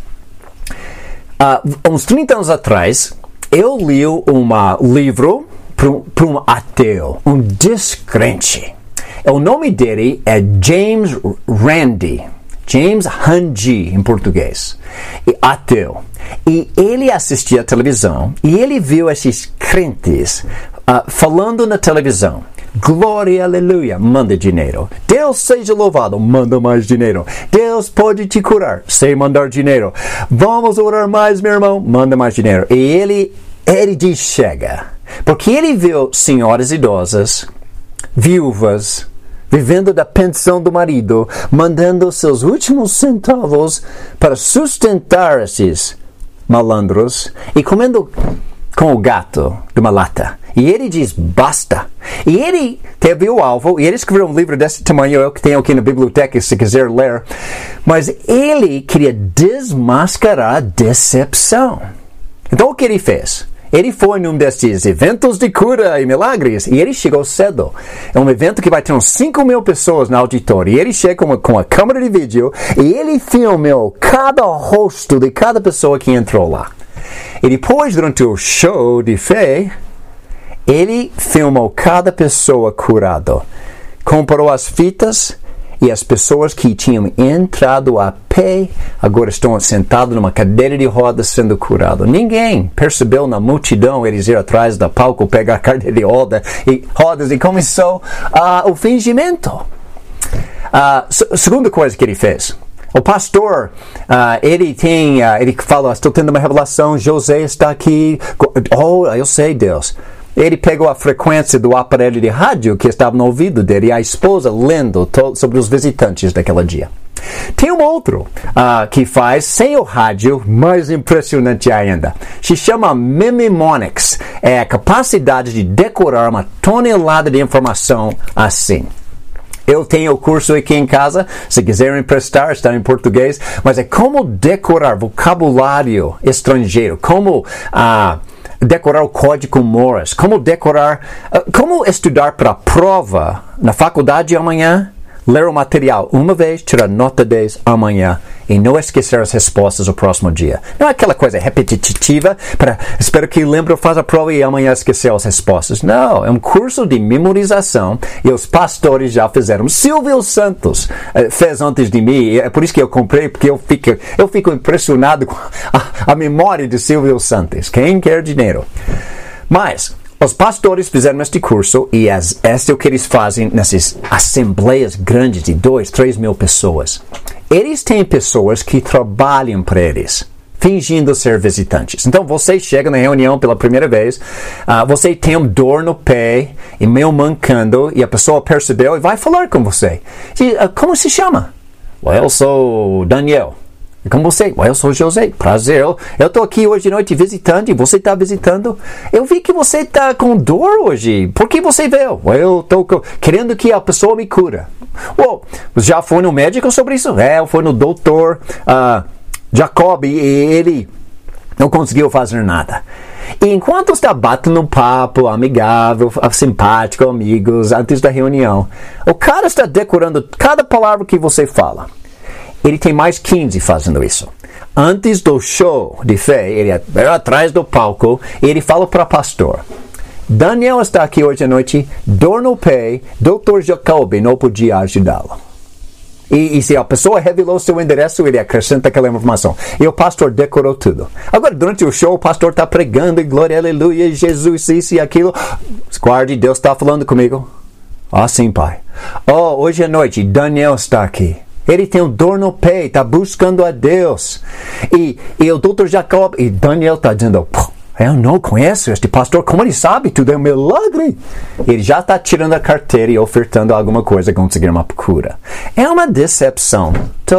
Uh, uns trinta anos atrás, eu li um livro para um ateu, um descrente. O nome dele é James Randi, James Randi em português, e ateu. E ele assistia à televisão e ele viu esses crentes uh, falando na televisão. Glória, aleluia, manda dinheiro. Deus seja louvado, manda mais dinheiro. Deus pode te curar, sei mandar dinheiro. Vamos orar mais, meu irmão, manda mais dinheiro. E ele, ele diz chega, porque ele viu senhoras idosas, viúvas, vivendo da pensão do marido, mandando seus últimos centavos para sustentar esses malandros e comendo com o gato de uma lata. E ele diz, basta. E ele teve o alvo, e ele escreveu um livro desse tamanho, eu que tenho aqui na biblioteca, se quiser ler, mas ele queria desmascarar a decepção. Então o que ele fez? Ele foi num desses eventos de cura e milagres e ele chegou cedo. É um evento que vai ter uns cinco mil pessoas na auditório. E ele chega com, uma, com a câmera de vídeo e ele filmou cada rosto de cada pessoa que entrou lá. E depois, durante o show de fé, ele filmou cada pessoa curada. Comparou as fitas e as pessoas que tinham entrado a pé agora estão sentados numa cadeira de rodas sendo curados. Ninguém percebeu na multidão eles ir atrás da palco, pegar a cadeira de roda e, rodas e começou uh, o fingimento. Uh, segunda coisa que ele fez. O pastor, uh, ele tem, uh, ele fala, estou tendo uma revelação, José está aqui. Oh, eu sei, Deus. Ele pegou a frequência do aparelho de rádio que estava no ouvido dele e a esposa lendo to- sobre os visitantes daquele dia. Tem um outro uh, que faz sem o rádio, mais impressionante ainda. Se chama Mnemonics. É a capacidade de decorar uma tonelada de informação assim. Eu tenho o curso aqui em casa, se quiserem emprestar, está em português, mas é como decorar vocabulário estrangeiro, como uh, decorar o código Morse, como decorar, uh, como estudar para a prova na faculdade amanhã, ler o material uma vez, tirar nota dez amanhã e não esquecer as respostas no próximo dia. Não é aquela coisa repetitiva para espero que lembre, faça a prova e amanhã esquecer as respostas. Não, é um curso de memorização e os pastores já fizeram. Silvio Santos eh, fez antes de mim, é por isso que eu comprei, porque eu fico, eu fico impressionado com a, a memória de Silvio Santos. Quem quer dinheiro? Mas os pastores fizeram este curso e as, este é o que eles fazem nessas assembleias grandes de dois, três mil pessoas. Eles têm pessoas que trabalham para eles, fingindo ser visitantes. Então você chega na reunião pela primeira vez, uh, você tem um dor no pé e meio mancando e a pessoa percebeu e vai falar com você. E, uh, como se chama? Well, eu sou Daniel. E como você? Well, eu sou José. Prazer. Eu estou aqui hoje de noite visitando e você está visitando. Eu vi que você está com dor hoje. Por que você veio? Well, eu estou querendo que a pessoa me cura. Well, já foi no médico sobre isso? É, eu fui no doutor uh, Jacob e ele não conseguiu fazer nada. E enquanto está batendo um papo amigável, simpático, amigos, antes da reunião, o cara está decorando cada palavra que você fala. Ele tem mais quinze fazendo isso. Antes do show de fé, ele é atrás do palco e ele fala para o pastor: Daniel está aqui hoje à noite, dor no pé, doutor Jacob não podia ajudá-lo. E, e se a pessoa revelou seu endereço, ele acrescenta aquela informação. E o pastor decorou tudo. Agora, durante o show, o pastor está pregando, glória, aleluia, Jesus, isso e aquilo. Guarde, Deus está falando comigo. Ah, sim, pai. Oh, hoje à noite, Daniel está aqui. Ele tem um dor no pé, está buscando a Deus. E, e o doutor Jacob, e Daniel está dizendo, eu não conheço este pastor, como ele sabe? Tudo é um milagre. Ele já está tirando a carteira e ofertando alguma coisa para conseguir uma cura. É uma decepção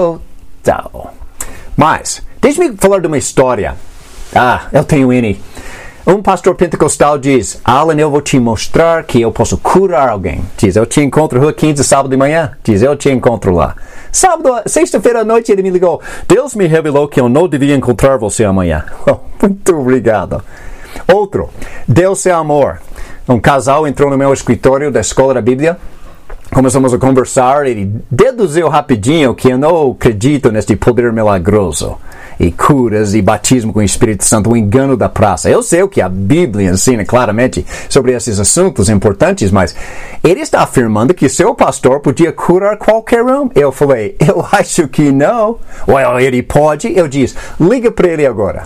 total. Mas, deixe-me falar de uma história. Ah, eu tenho N. Um pastor pentecostal diz, Alan, eu vou te mostrar que eu posso curar alguém. Diz, eu te encontro Rua quinze, sábado de manhã. Diz, eu te encontro lá. Sábado, sexta-feira à noite ele me ligou. Deus me revelou que eu não devia encontrar você amanhã. Oh, muito obrigado. Outro, Deus é amor. Um casal entrou no meu escritório da Escola da Bíblia. Começamos a conversar. Ele deduziu rapidinho que eu não acredito neste poder milagroso. E curas e batismo com o Espírito Santo, o engano da praça. Eu sei o que a Bíblia ensina claramente sobre esses assuntos importantes, mas ele está afirmando que seu pastor podia curar qualquer um. Eu falei, eu acho que não. Well, ele pode. Eu disse, liga para ele agora.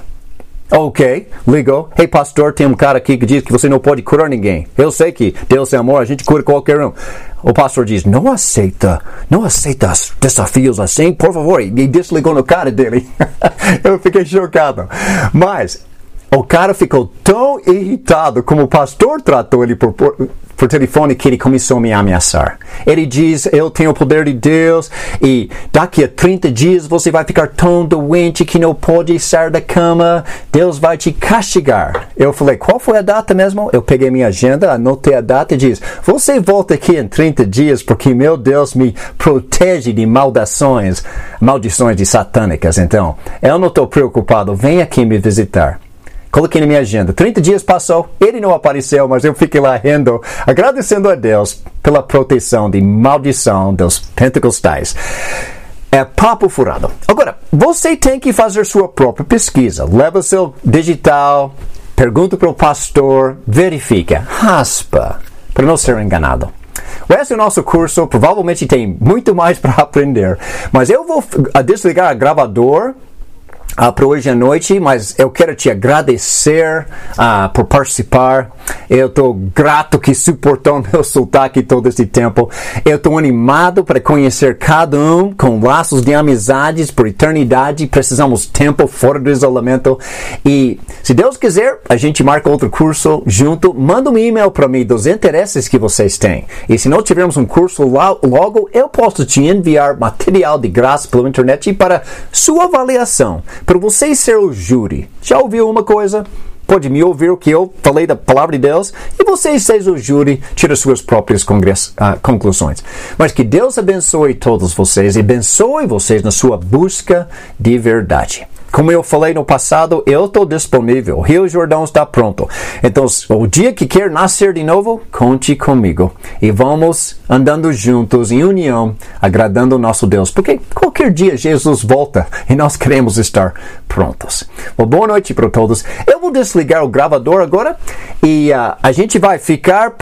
Ok, ligou. Hey, pastor, tem um cara aqui que diz que você não pode curar ninguém. Eu sei que Deus é amor, a gente cura qualquer um. O pastor diz, não aceita, não aceita desafios assim, por favor. E desligou no cara dele. Eu fiquei chocado. Mas o cara ficou tão irritado como o pastor tratou ele por, por, por telefone que ele começou a me ameaçar. Ele diz, eu tenho o poder de Deus e daqui a trinta dias você vai ficar tão doente que não pode sair da cama. Deus vai te castigar. Eu falei, qual foi a data mesmo? Eu peguei minha agenda, anotei a data e diz, você volta aqui em trinta dias porque meu Deus me protege de maldições, maldições de satânicas. Então, eu não estou preocupado, vem aqui me visitar. Coloquei na minha agenda. trinta dias passou, ele não apareceu, mas eu fiquei lá rindo, agradecendo a Deus pela proteção de maldição dos pentecostais. É papo furado. Agora, você tem que fazer sua própria pesquisa. Leva seu digital, pergunta para o pastor, verifica, raspa, para não ser enganado. Esse é o nosso curso, provavelmente tem muito mais para aprender, mas eu vou desligar o gravador Uh, para hoje à noite, mas eu quero te agradecer uh, por participar. Eu estou grato que suportou meu sotaque todo esse tempo. Eu estou animado para conhecer cada um com laços de amizades por eternidade. Precisamos tempo fora do isolamento. E se Deus quiser, a gente marca outro curso junto. Manda um e-mail para mim dos interesses que vocês têm. E se não tivermos um curso logo, eu posso te enviar material de graça pela internet para sua avaliação. Para você ser o júri. Já ouviu uma coisa? Pode me ouvir o que eu falei da palavra de Deus e você seja o júri, tira suas próprias congress, uh, conclusões. Mas que Deus abençoe todos vocês e abençoe vocês na sua busca de verdade. Como eu falei no passado, eu estou disponível. O Rio Jordão está pronto. Então, o dia que quer nascer de novo, conte comigo. E vamos andando juntos, em união, agradando o nosso Deus. Porque qualquer dia Jesus volta e nós queremos estar prontos. Bom, boa noite para todos. Eu vou desligar o gravador agora e uh, a gente vai ficar